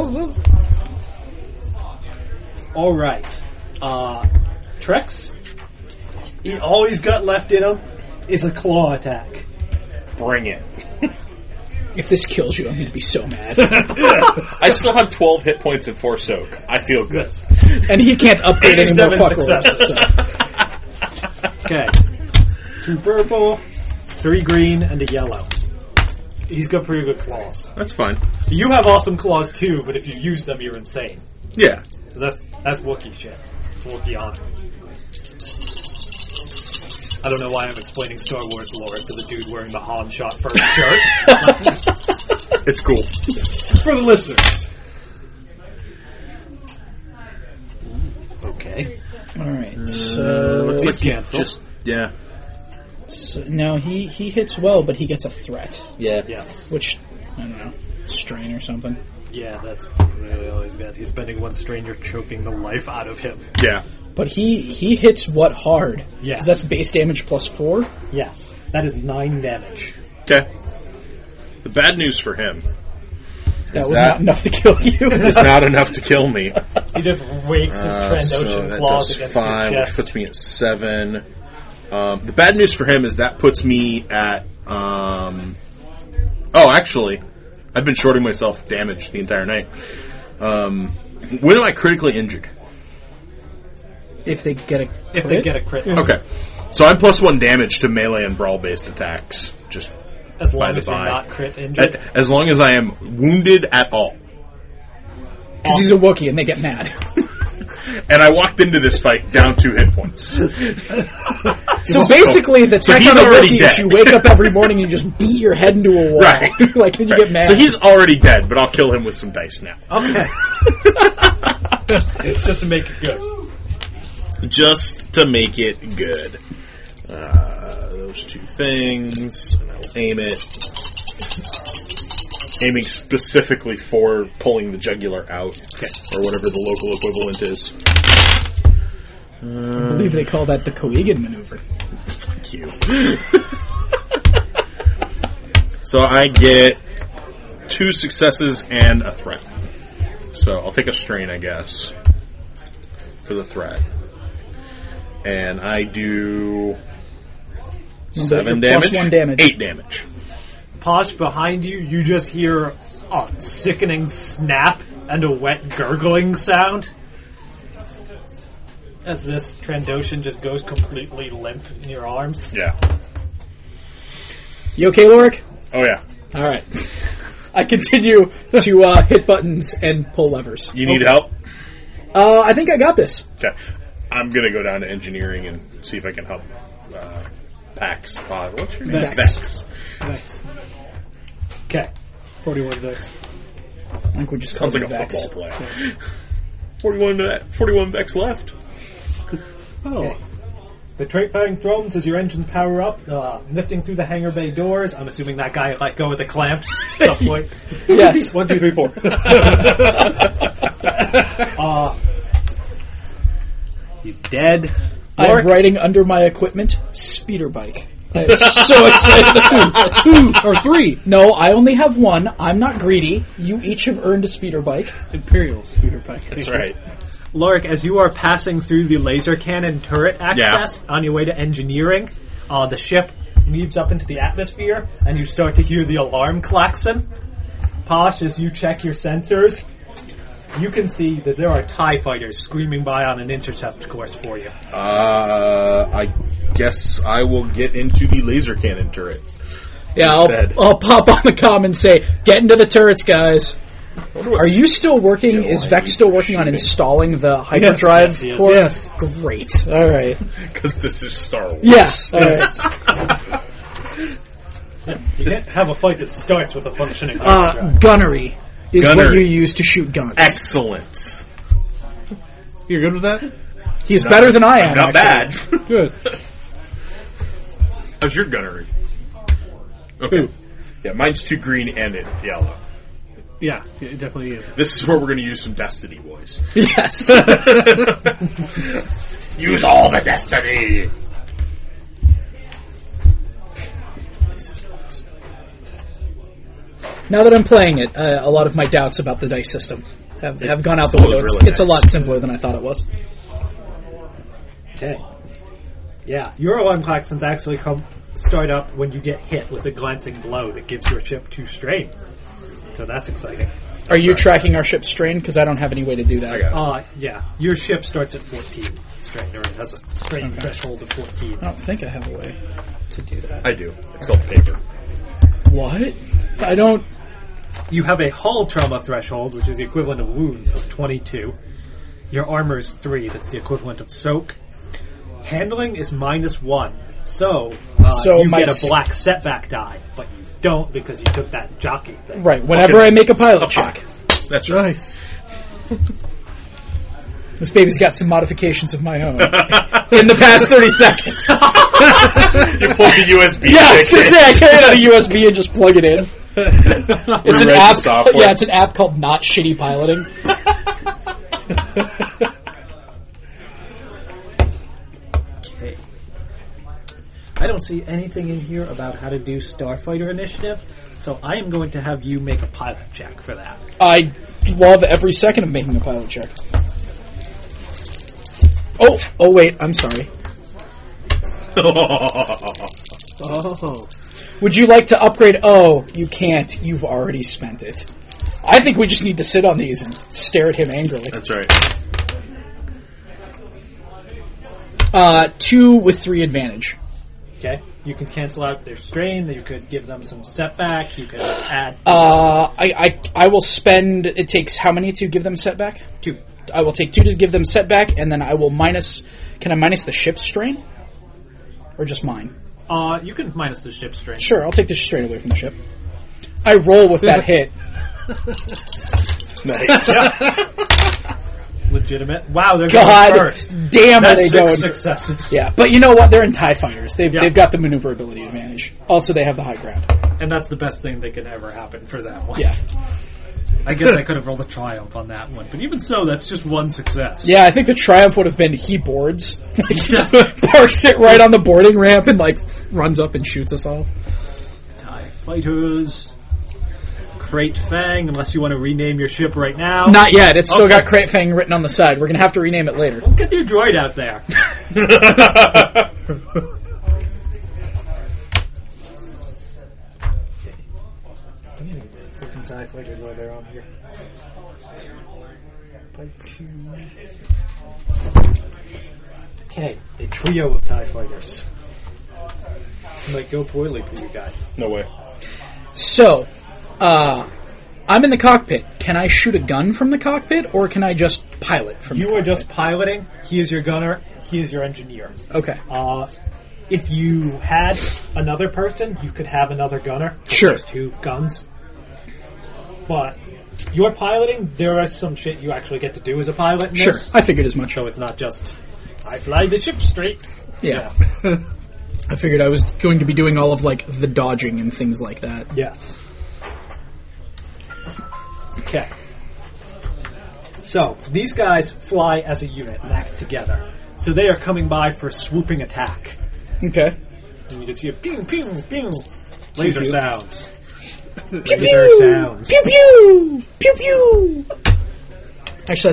All right. Trex, all he's got left in him is a claw attack. Bring it. If this kills you, I'm going to be so mad. I still have 12 hit points and 4 soak. I feel good. Yes. And he can't upgrade any more 87 fuck rolls. successes. Okay. 2 purple, 3 green, and a yellow. He's got pretty good claws. That's fine. You have awesome claws too, but if you use them, you're insane. Yeah. 'Cause that's Wookiee shit. Wookiee honor. I don't know why I'm explaining Star Wars lore to the dude wearing the Han shot first shirt. It's cool. For the listeners. Okay. All right. So, Looks like cancel. Yeah. no, he hits well, but he gets a threat, Yeah. Yes. which I don't know, strain or something. Yeah, that's really all he's got. He's spending one stranger choking the life out of him. Yeah. But he hits what hard? Yes. 'Cause that's base damage plus 4. Yes. That is 9 damage. Okay. The bad news for him That was that- not enough to kill you. is not enough to kill me. He just rakes his So Trandoshan that claws does against 5, your which chest. puts me at 7. The bad news for him is that puts me at... actually, I've been shorting myself damage the entire night. When am I critically injured? If they get a If they get a crit. Okay. So I'm plus 1 damage to melee and brawl-based attacks. Just As by long the as you're by. not crit injured. As long as I am wounded at all. because he's a Wookiee and they get mad. And I walked into this fight down 2 hit points. So basically, the tech he's on a already Wookiee dead. is you wake up every morning and you just beat your head into a wall. Right. Like, then you get mad. So he's already dead, but I'll kill him with some dice now. Okay. Just to make it good. Just to make it good. Those 2 things, and I will aim it. Aiming specifically for pulling the jugular out, or whatever the local equivalent is. I believe they call that the Koegan maneuver. Fuck you. So I get 2 successes and a threat. So I'll take a strain, I guess, for the threat. And I do 7 you're plus damage, 1 damage. 8 damage. Posh, behind you, you just hear a sickening snap and a wet gurgling sound. As this Trandoshan just goes completely limp in your arms. Yeah. You okay, Lorik? Oh yeah. All right. I continue to hit buttons and pull levers. You need help? I think I got this. Okay. I'm gonna go down to engineering and see if I can help. Pax. What's your name? Vex. Next. Okay. 41 Vex. I think we just Sounds called like a it Vex. football play. 41 Vex left. Okay. The trait firing drums as your engines power up, lifting through the hangar bay doors. I'm assuming that guy let go of the clamps at some point. Yes. 1, 2, 3, 4. He's dead. I'm Lorik, writing under my equipment, speeder bike. I'm so excited. 2 or 3. No, I only have 1. I'm not greedy. You each have earned a speeder bike. Imperial speeder bike. That's right. Lorik, as you are passing through the laser cannon turret access on your way to engineering, the ship leaves up into the atmosphere, and you start to hear the alarm klaxon. Posh, as you check your sensors, you can see that there are TIE fighters screaming by on an intercept course for you. I guess I will get into the laser cannon turret. Yeah, Instead. I'll pop on the comm and say, get into the turrets, guys. Are you still working? Still Is I Vex need still for working on shooting. installing the hyperdrive Yes, he is. core? Yes. Great. All right. Because this is Star Wars. Yes. All right. You can't have a fight that starts with a functioning hyperdrive. Gunnery is what Gunnery. you use to shoot guns. Excellent. You're good with that? He's better than I am. Not actually. bad. Good. How's your gunnery? Okay. Yeah, mine's 2 green and it yellow. Yeah, it definitely is. This is where we're going to use some Destiny, boys. Yes. Use all the Destiny! Now that I'm playing it, a lot of my doubts about the dice system have gone out the It window. was It's, really it's a nice. lot simpler than I thought it was. Okay. Yeah, your alarm klaxons actually start up when you get hit with a glancing blow that gives your ship 2 strain. So that's exciting. Are you tracking our ship's strain? Because I don't have any way to do that. I got it. Yeah, your ship starts at 14 strain, or it has a strain threshold of 14. I don't think I have a way to do that. I do. It's called paper. What? I don't... You have a hull trauma threshold, which is the equivalent of wounds, of 22. Your armor is 3. That's the equivalent of soak. Handling is -1. So you my get a black setback die, but you don't because you took that jockey thing. Right, whenever I make a pilot check. That's right. Nice. This baby's got some modifications of my own. In the past 30 seconds. You plug the USB Yeah, I was stick going to say, I carry it out of USB and just plug it in. It's an Rewrite the app. software. Yeah, it's an app called Not Shitty Piloting. Okay. I don't see anything in here about how to do Starfighter Initiative, so I am going to have you make a pilot check for that. I love every second of making a pilot check. Oh wait, I'm sorry. Oh. Would you like to upgrade? Oh, you can't. You've already spent it. I think we just need to sit on these and stare at him angrily. That's right. 2 with 3 advantage. Okay? You can cancel out their strain, you could give them some setback, you could add I will spend... It takes how many to give them setback? 2. I will take 2 to give them setback, and then I will minus... Can I minus the ship's strain? Or just mine? You can minus the ship strain. Sure, I'll take the strain away from the ship. I roll with that hit. Nice. Legitimate. Wow, they're God going first. damn, are That's they 6 going? successes. Yeah, but you know what? They're in TIE fighters. They've got the maneuverability advantage. Also, they have the high ground. And that's the best thing that can ever happen for that one. Yeah. I guess I could have rolled a triumph on that one, but even so, that's just 1 success. Yeah, I think the triumph would have been he boards. Like, he just parks it right on the boarding ramp and, like, runs up and shoots us all. TIE fighters. Crate Fang, unless you want to rename your ship right now. Not yet. It's still got Crate Fang written on the side. We're going to have to rename it later. Get your droid out there. Freaking TIE fighters while they're on here. Okay, a trio of TIE fighters. This might go poorly for you guys. No way. So, I'm in the cockpit. Can I shoot a gun from the cockpit, or can I just pilot from the You cockpit? are just piloting. He is your gunner. He is your engineer. Okay. If you had another person, you could have another gunner. Sure. There's 2 guns. But you're piloting. There is some shit you actually get to do as a pilot in Sure. this. I figured as much. So it's not just, I fly the ship straight. Yeah. I figured I was going to be doing all of, like, the dodging and things like that. Yes. Okay. So, these guys fly as a unit, max together. So they are coming by for swooping attack. Okay. And you just hear pew, pew, pew. Laser pew. sounds. Pew, Laser pew! sounds. Pew pew! Pew pew! Actually,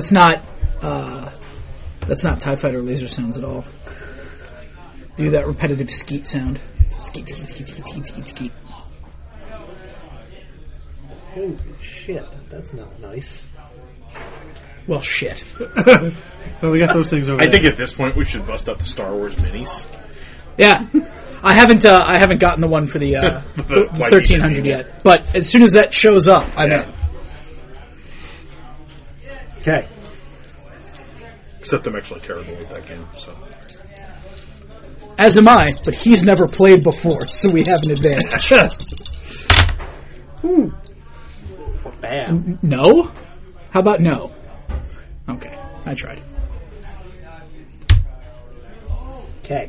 that's not TIE Fighter laser sounds at all. Do that repetitive skeet sound. Skeet, skeet, skeet, skeet, skeet, skeet, skeet. Holy shit, that's not nice. Well, shit. Well, we got those things over I there. think at this point we should bust out the Star Wars minis. Yeah. I haven't gotten the one for the, The 1300 yet. But as soon as that shows up, I'm Yeah. in. Okay. Except I'm actually terrible at that game, so. As am I, but he's never played before, so we have an advantage. Ooh. Bam. No? How about no? Okay, I tried. Okay.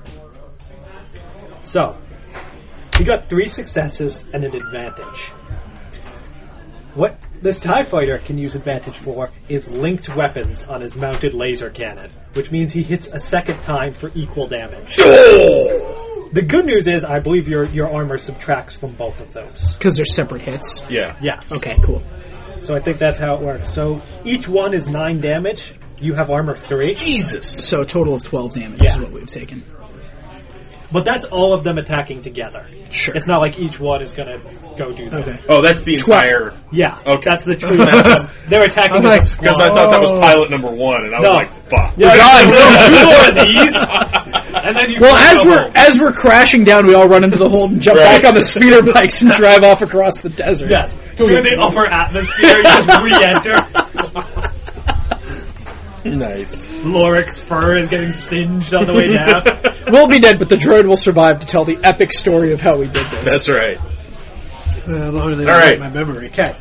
So, you got 3 successes and an advantage. What this TIE fighter can use advantage for is linked weapons on his mounted laser cannon, which means he hits a second time for equal damage. The good news is, I believe your armor subtracts from both of those. Because they're separate hits. Yeah. Yes. Okay, cool. So I think that's how it works. So each one is 9 damage. You have armor 3. Jesus! So a total of 12 damage Yeah. is what we've taken. But that's all of them attacking together. Sure. It's not like each one is going to go do that. Okay. Oh, that's the entire... Yeah. Okay. That's the true. They're attacking I'm as like, a squad. Because I thought that was pilot number 1, and I was No. like, fuck. Yeah, God, we'll do more of these. And then you Well, as we're crashing down, we all run into the hold and jump back on the speeder bikes and drive off across the desert. Yes. Through the upper atmosphere, you just re-enter. Nice. Lorik's fur is getting singed on the way down. We'll be dead, but the droid will survive to tell the epic story of how we did this. That's right. As long as they All don't right. get my memory. Okay.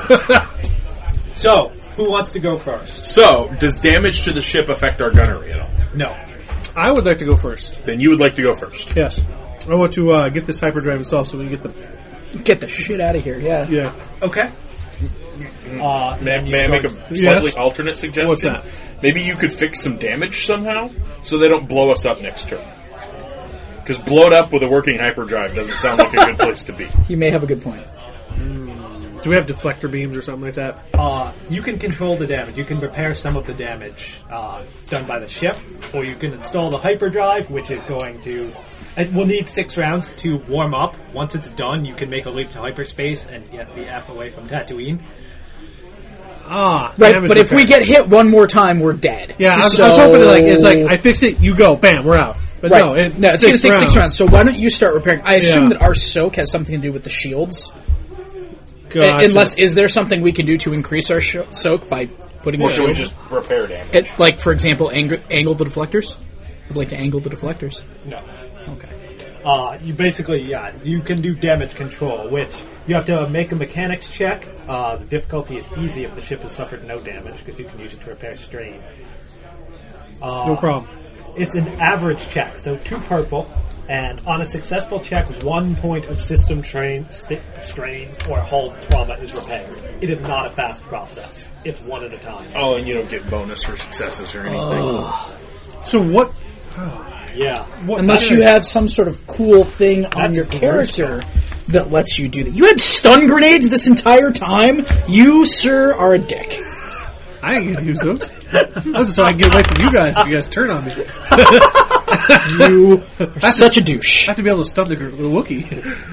So, who wants to go first? So, does damage to the ship affect our gunnery at all? No. I would like to go first. Then you would like to go first. Yes. I want to get this hyperdrive installed so we can get the... Get the shit out of here, yeah. Yeah. Okay. May I make a slightly Yes. alternate suggestion? What's that? Maybe you could fix some damage somehow so they don't blow us up next turn. Because blowed up with a working hyperdrive doesn't sound like a good place to be. You may have a good point. Do we have deflector beams or something like that? You can control the damage. You can repair some of the damage done by the ship, or you can install the hyperdrive, which is going to... It will need 6 rounds to warm up. Once it's done, you can make a leap to hyperspace and get the F away from Tatooine. Right, damage but if we repair. get hit one more time, we're dead. Yeah, I was hoping to, it's like, I fix it, you go, bam, we're out. But Right. no, it's going to take 6 rounds. So why don't you start repairing? I assume that our soak has something to do with the shields. Gotcha. Unless, is there something we can do to increase our soak by putting Or the should we shields? just repair damage? Like, for example, angle the deflectors? I'd like to angle the deflectors. No. Okay. You basically, you can do damage control, which you have to make a mechanics check. The difficulty is easy if the ship has suffered no damage, because you can use it to repair strain. No problem. It's an average check, so 2 purple, and on a successful check, 1 point of system strain or hull trauma is repaired. It is not a fast process. It's one at a time. Oh, and you don't get bonus for successes or anything. So what... Yeah. Unless you have some sort of cool thing on That's your commercial. character that lets you do that. You had stun grenades this entire time? You, sir, are a dick. I ain't gonna use those. This is so I can get away from you guys if you guys turn on me. You are such a douche. I have to be able to stun the Wookiee.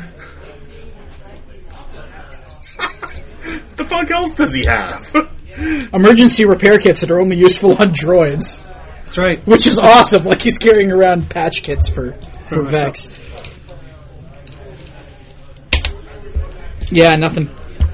What the fuck else does he have? Emergency repair kits that are only useful on droids. That's right. Which is awesome. Like he's carrying around patch kits for Vex. Yeah, nothing.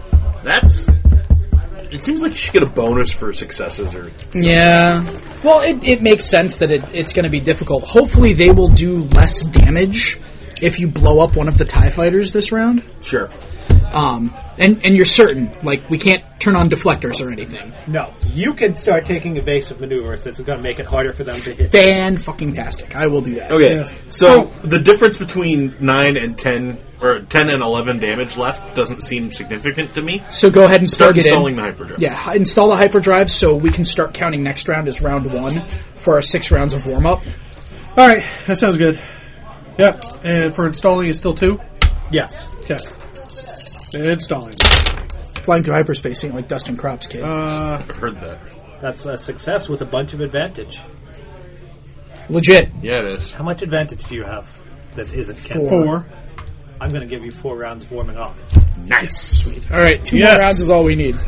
It seems like you should get a bonus for successes or... Yeah. Well, it makes sense that it's going to be difficult. Hopefully they will do less damage if you blow up one of the TIE fighters this round. Sure. And you're certain, like, we can't turn on deflectors or anything. No. You can start taking evasive maneuvers. That's going to make it harder for them to hit. Fan-fucking-tastic. I will do that. Okay, so the difference between 9 and 10, or 10 and 11 damage left doesn't seem significant to me. So go ahead and Start plug it in. installing the hyperdrive. Yeah, install the hyperdrive so we can start counting next round as round 1 for our 6 rounds of warm-up. Alright, that sounds good. Yep, and for installing is still 2? Yes. Okay. Installing. Flying through hyperspace ain't like Dustin Crops, kid. I've heard that. That's a success with a bunch of advantage. Legit. Yeah, it is. How much advantage do you have that isn't Ken? 4. I'm going to give you 4 rounds of warming up. Nice. Alright, 2 Yes. more rounds is all we need.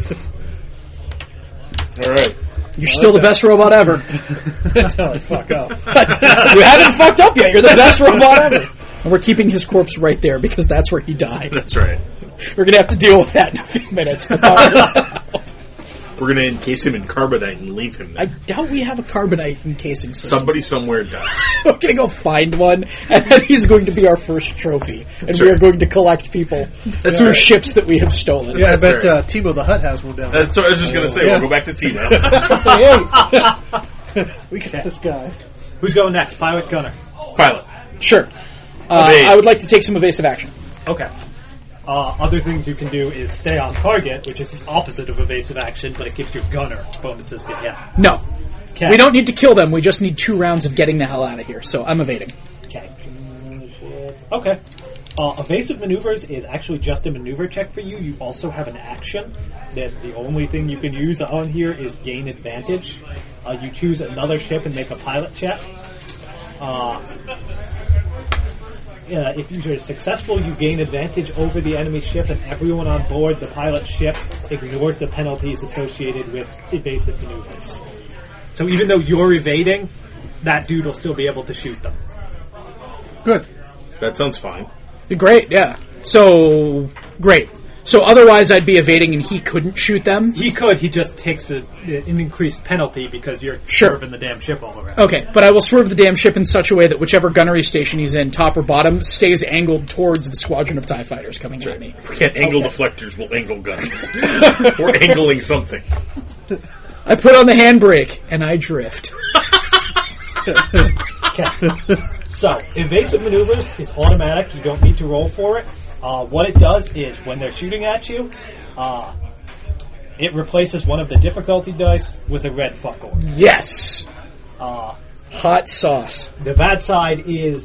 Alright. You're still the best robot ever. Until I fuck up. You haven't fucked up yet. You're the best robot ever. And we're keeping his corpse right there because that's where he died. That's right. We're going to have to deal with that in a few minutes. We're going to encase him in carbonite and leave him I there. doubt we have a carbonite encasing system. Somebody somewhere does. We're going to go find one, and then he's going to be our first trophy. And That's we are right. going to collect people through right. ships that we have stolen. Yeah, I That's bet right. Timo the Hutt has one down there. That's what I was just going to say. Yeah. We'll go back to T now. Hey! We got this guy. Who's going next? Pilot, gunner. Pilot. Sure. Evade. I would like to take some evasive action. Okay. Other things you can do is stay on target, which is the opposite of evasive action, but it gives your gunner bonuses to hit. No. Okay. We don't need to kill them. We just need 2 rounds of getting the hell out of here. So I'm evading. Okay. Okay. Evasive maneuvers is actually just a maneuver check for you. You also have an action that the only thing you can use on here is gain advantage. You choose another ship and make a pilot check. If you're successful, you gain advantage over the enemy ship, and everyone on board the pilot ship ignores the penalties associated with evasive maneuvers. So even though you're evading, that dude will still be able to shoot them. Good. That sounds fine. Great, yeah. So, great. So otherwise I'd be evading and he couldn't shoot them? He could, he just takes an increased penalty because you're Sure. swerving the damn ship all around. Okay, but I will swerve the damn ship in such a way that whichever gunnery station he's in, top or bottom, stays angled towards the squadron of TIE fighters coming at me. If we can't angle deflectors, we'll angle guns. We're angling something. I put on the handbrake and I drift. Okay. So, evasive maneuvers is automatic. You don't need to roll for it. What it does is, when they're shooting at you, it replaces one of the difficulty dice with a red fuck orb. Yes! Hot sauce. The bad side is,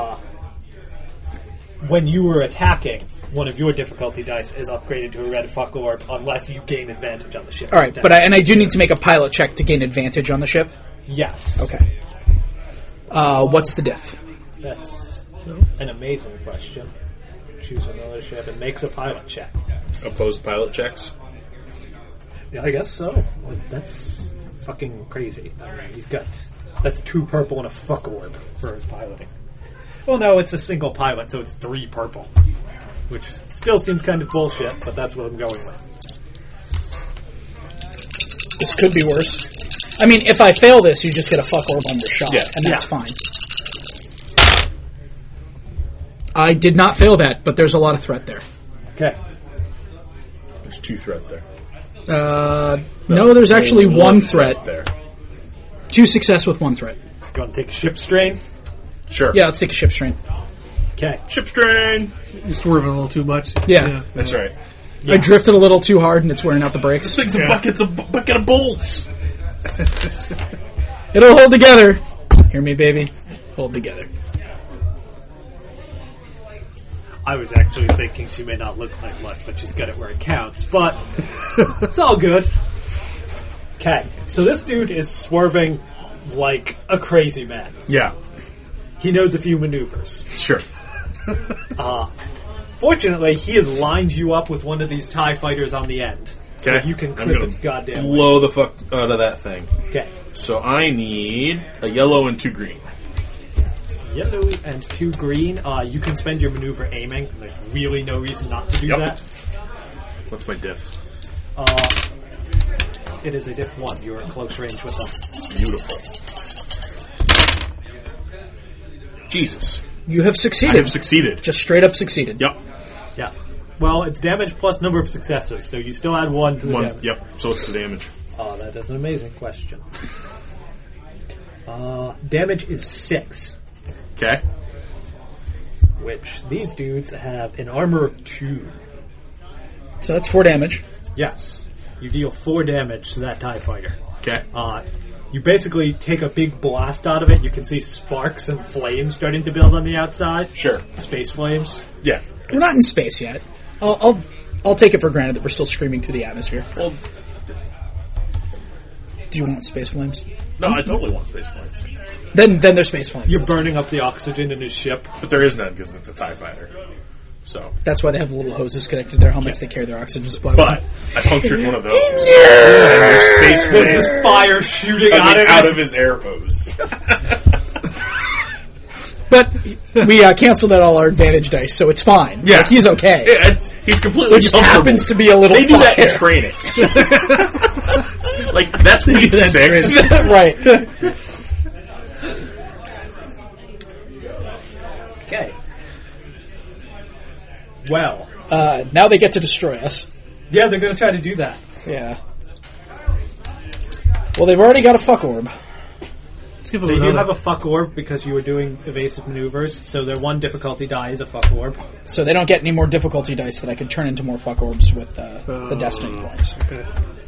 when you were attacking, one of your difficulty dice is upgraded to a red fuck orb unless you gain advantage on the ship. Alright, but I do need to make a pilot check to gain advantage on the ship? Yes. Okay. What's the diff? That's an amazing question. Choose another ship and makes a pilot check. Opposed pilot checks? Yeah, I guess so. That's fucking crazy. He's got... That's 2 purple and a fuck orb for his piloting. Well, no, it's a single pilot, so it's 3 purple. Which still seems kind of bullshit, but that's what I'm going with. This could be worse. I mean, if I fail this, you just get a fuck orb on your shot, Yeah. and that's fine. I did not fail that, but there's a lot of threat there. Okay. There's 2 threat there. No, there's actually 1 threat. there. 2 success with 1 threat. You want to take a ship strain? Sure. Yeah, let's take a ship strain. Okay. Ship strain! You're swerving a little too much. Yeah. That's right. I drifted a little too hard, and it's wearing out the brakes. This thing's a bucket of bolts! It'll hold together. Hear me, baby? Hold together. I was actually thinking she may not look like much, but she's got it where it counts. But it's all good. Okay, so this dude is swerving like a crazy man. Yeah, He knows a few maneuvers. sure. Fortunately, he has lined you up with one of these TIE fighters on the end. So Okay. you can I'm clip gonna its goddamn Blow the fuck out of that thing. Okay. So I need a yellow and 2 green. Yellow and 2 green. You can spend your maneuver aiming. There's really no reason not to do Yep. that. What's my diff? It is a diff 1. You're in close range with them. Beautiful. Jesus. You have I succeeded. have succeeded. Just straight up succeeded. Yep. Yeah. Well, it's damage plus number of successes, so you still add 1 to the damage. Yep. So what's the damage? Oh, that is an amazing question. Damage is 6, Okay. which these dudes have an armor of 2. So that's 4 damage. Yes. You deal 4 damage to that TIE fighter. Okay. You basically take a big blast out of it. You can see sparks and flames starting to build on the outside. Sure. Space flames. Yeah. We're not in space yet. I'll take it for granted that we're still screaming through the atmosphere. Well, Do you want space flames? no, I totally want space flames. Then there's space flames. You're burning up the oxygen in his ship. But there is none because it's a TIE fighter. So. That's why they have little hoses connected to their helmets. They carry their oxygen supply. But I punctured one of those. And there's space There's flames this fire shooting coming out out of of his air hose. But we canceled out all our advantage dice, so it's fine. Yeah. Like, he's okay. Yeah, he's completely It just comfortable. happens to be a little They do that in fire. training. Like, that's week 6. Right. Okay. Well, Now they get to destroy us. yeah, they're going to try to do that. Yeah. Well, they've already got a fuck orb. Let's give them They do another. have a fuck orb because you were doing evasive maneuvers, so their 1 difficulty die is a fuck orb. So they don't get any more difficulty dice that I could turn into more fuck orbs with the destiny points. Okay.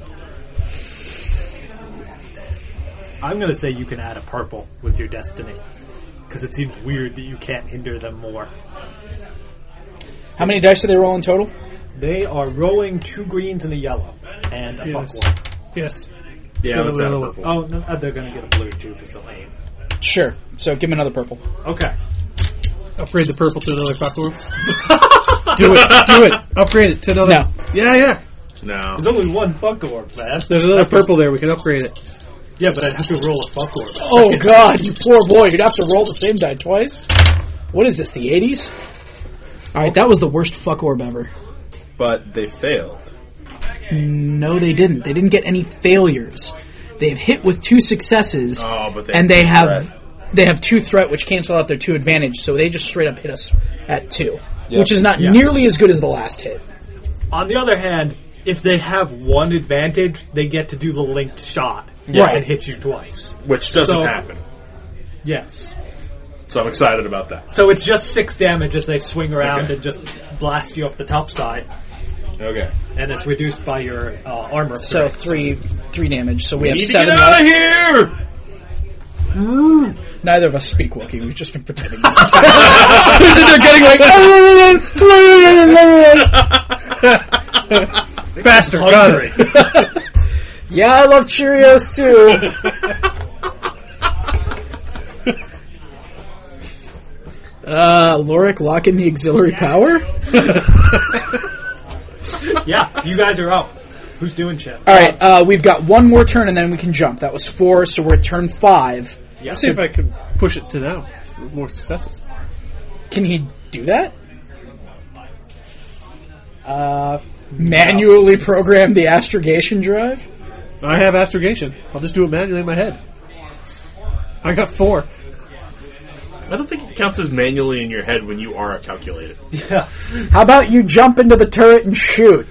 I'm going to say you can add a purple with your destiny, because it seems weird that you can't hinder them more. How many dice do they roll in total? They are rolling 2 greens and a yellow, and a fuck Yes. orb. Yes. Yeah, let's add a Let's purple. Oh, no, they're going to get a blue too, because they'll aim. Sure. So give me another purple. Okay. Upgrade the purple to another fuck orb. Do it. Do it. Upgrade it to another. No. Yeah. No. There's only 1 fuck orb, man. There's another purple there. We can upgrade it. Yeah, but I'd have to roll a fuck orb. Oh god, you poor boy. You'd have to roll the same die twice. What is this, the 80s? Alright, that was the worst fuck orb ever. But they failed. No, they didn't. They didn't get any failures. They've hit with 2 successes, Oh, but and they have 2 threat, which cancel out their 2 advantage, so they just straight up hit us at 2, which is not nearly as good as the last hit. On the other hand, if they have 1 advantage, they get to do the linked shot Right. and hit you twice. Which doesn't So- happen. Yes. So I'm excited about that. So it's just 6 damage as they swing around and just blast you off the top side, Okay. and it's reduced by your armor. So threat. 3 damage, so we have Need to 7 get out left. of here! Neither of us speak Wookiee, we've just been pretending. Susan, they're getting like... Faster, got it. Yeah, I love Cheerios too. Lorik, lock in the auxiliary power? Yeah, you guys are up. Who's doing shit? Alright, we've got 1 more turn and then we can jump. That was 4, so we're at turn 5. Yeah. Let's see if I can push it to now. With more successes. Can he do that? Uh, Manually program the astrogation drive? I have astrogation. I'll just do it manually in my head. I got 4. I don't think it counts as manually in your head when you are a calculator. Yeah. How about you jump into the turret and shoot?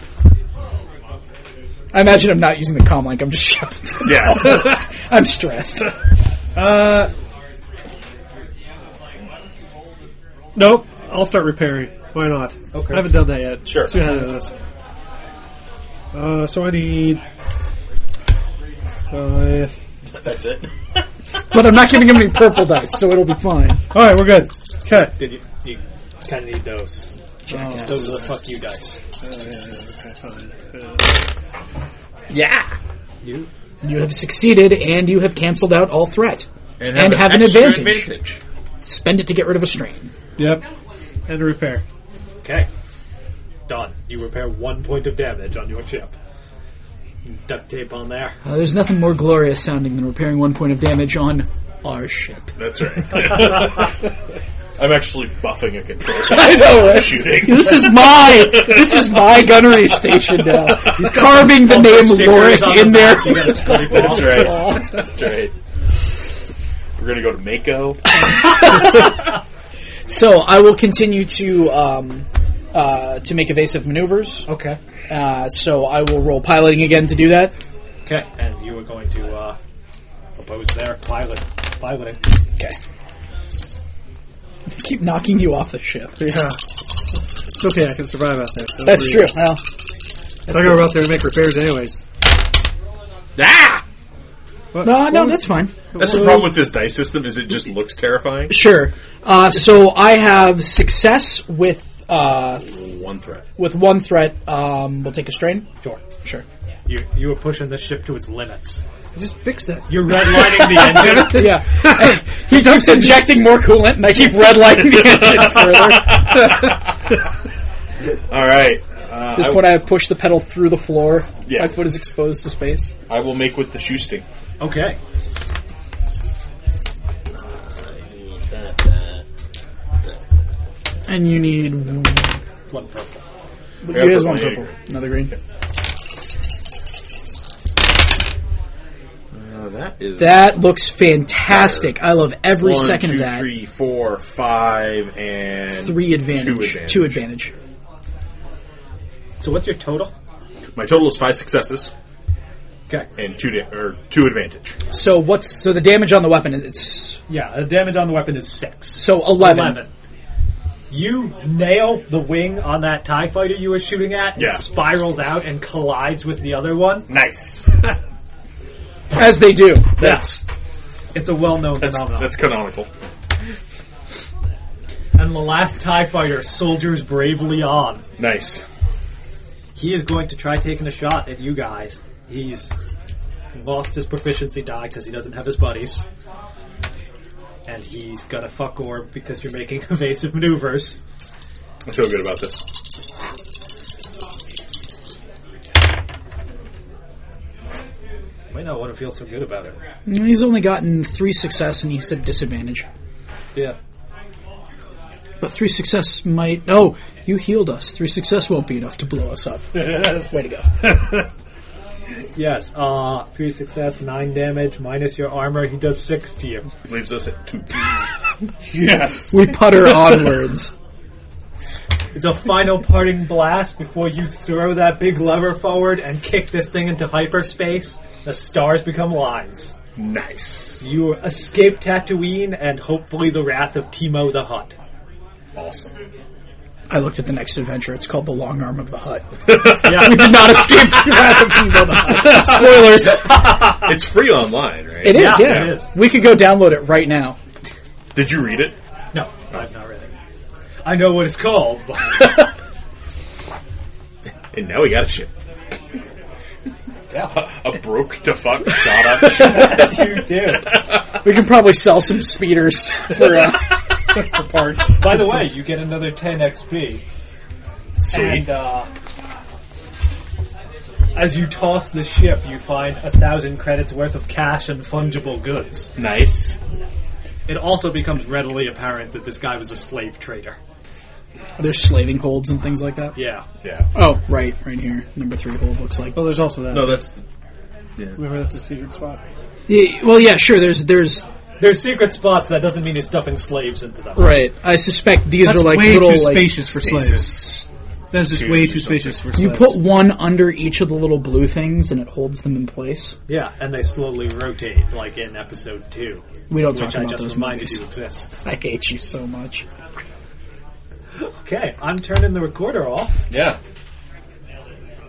I imagine I'm not using the comm link, I'm just shouting. Yeah. I'm stressed. Nope. I'll start repairing. Why not? Okay. I haven't done that yet. Sure. See how that is. So I need... That's it. But I'm not giving him any purple dice, so it'll be fine. Alright, we're good. Okay. Did you kind of need those? Those are the fuck you dice. Yeah! You? You have succeeded, and you have canceled out all threat. And have an extra advantage. Spend it to get rid of a strain. Yep. And a repair. Okay. Done. You repair 1 point of damage on your ship. Duct tape on there. There's nothing more glorious sounding than repairing 1 point of damage on our ship. That's right. I'm actually buffing a controller. I know, right? Shooting. This is my gunnery station now. He's carving the name Stickers on Lorik the in there. back, you gotta scrape off. That's right. That's right. We're gonna go to Mako. So I will continue to make evasive maneuvers. Okay. So I will roll piloting again to do that. Okay. And you are going to oppose their piloting. Okay. Keep knocking you off the ship. Yeah. It's okay, I can survive out there. That's true. Well, I go out there and make repairs anyways. Ah! What? no, that's fine. That's the problem with this dice system, is it just looks terrifying. Sure. So I have success with 1 threat. with 1 threat. We'll take a strain. Sure. You were pushing the ship to its limits. Just fix that. You're redlining the engine. Yeah. He keeps injecting more coolant, and I keep redlining the engine further. All right. At this point, I have pushed the pedal through the floor. Yeah. My foot is exposed to space. I will make with the shoe sting. Okay. And you need... 1 purple. You guys purple, one yeah, purple. green. Another green. That is That looks fantastic. I love every 1, second 2, of that. 3, 4, 5, and 3 advantage. 2 advantage. So what's your total? My total is 5 successes Okay. and 2 advantage. So the damage on the weapon is it's Yeah, the damage on the weapon is 6. so 11. You nail the wing on that TIE fighter you were shooting at. Yeah. It spirals out and collides with the other one. Nice. As they do. It's a well-known That's phenomenon. canonical. And the last TIE fighter soldiers bravely on. Nice. He is going to try taking a shot at you guys. He's lost his proficiency die because he doesn't have his buddies. And he's got a fuck orb because you're making evasive maneuvers. I feel good about this. Wait, I wouldn't feel so good about it. He's only gotten 3 success, and he said disadvantage. Yeah. But 3 success might... Oh, you healed us. 3 success won't be enough to blow us up. Yes. Way to go. Yes. 3 success, 9 damage, minus your armor. He does 6 to you. Leaves us at 2. Yes. We putter onwards. It's a final parting blast before you throw that big lever forward and kick this thing into hyperspace. The stars become lines. Nice. You escape Tatooine and hopefully the wrath of Timo the Hutt. Awesome. I looked at the next adventure. It's called The Long Arm of the Hut. Yeah. We did not escape the wrath of Timo the Hut. Spoilers. It's free online, right? It is, yeah. it is. We could go download it right now. Did you read it? No, I've not read it. I know what it's called, but... And now we got a ship. Yeah. A broke to fuck shot up ship. Yes, you do. We can probably sell some speeders for parts. By the way, you get another 10 XP. Sweet. And, as you toss the ship, you find 1,000 credits worth of cash and fungible goods. Nice. It also becomes readily apparent that this guy was a slave trader. There's slaving holds and things like that. Yeah. Yeah. Oh, right here. Number 3 hold looks like. Oh, there's also that. No, that's... Remember, that's a secret spot. Yeah, well, yeah, sure. There's There's secret spots, that doesn't mean you're stuffing slaves into them. right. I suspect these That's are like way little too like spacious for slaves. That's just way too spacious for slaves. you put one under each of the little blue things and it holds them in place. Yeah, and they slowly rotate, like in episode 2. We don't talk Which I about just those reminded movies. you exists. I hate you so much. Okay, I'm turning the recorder off. Yeah.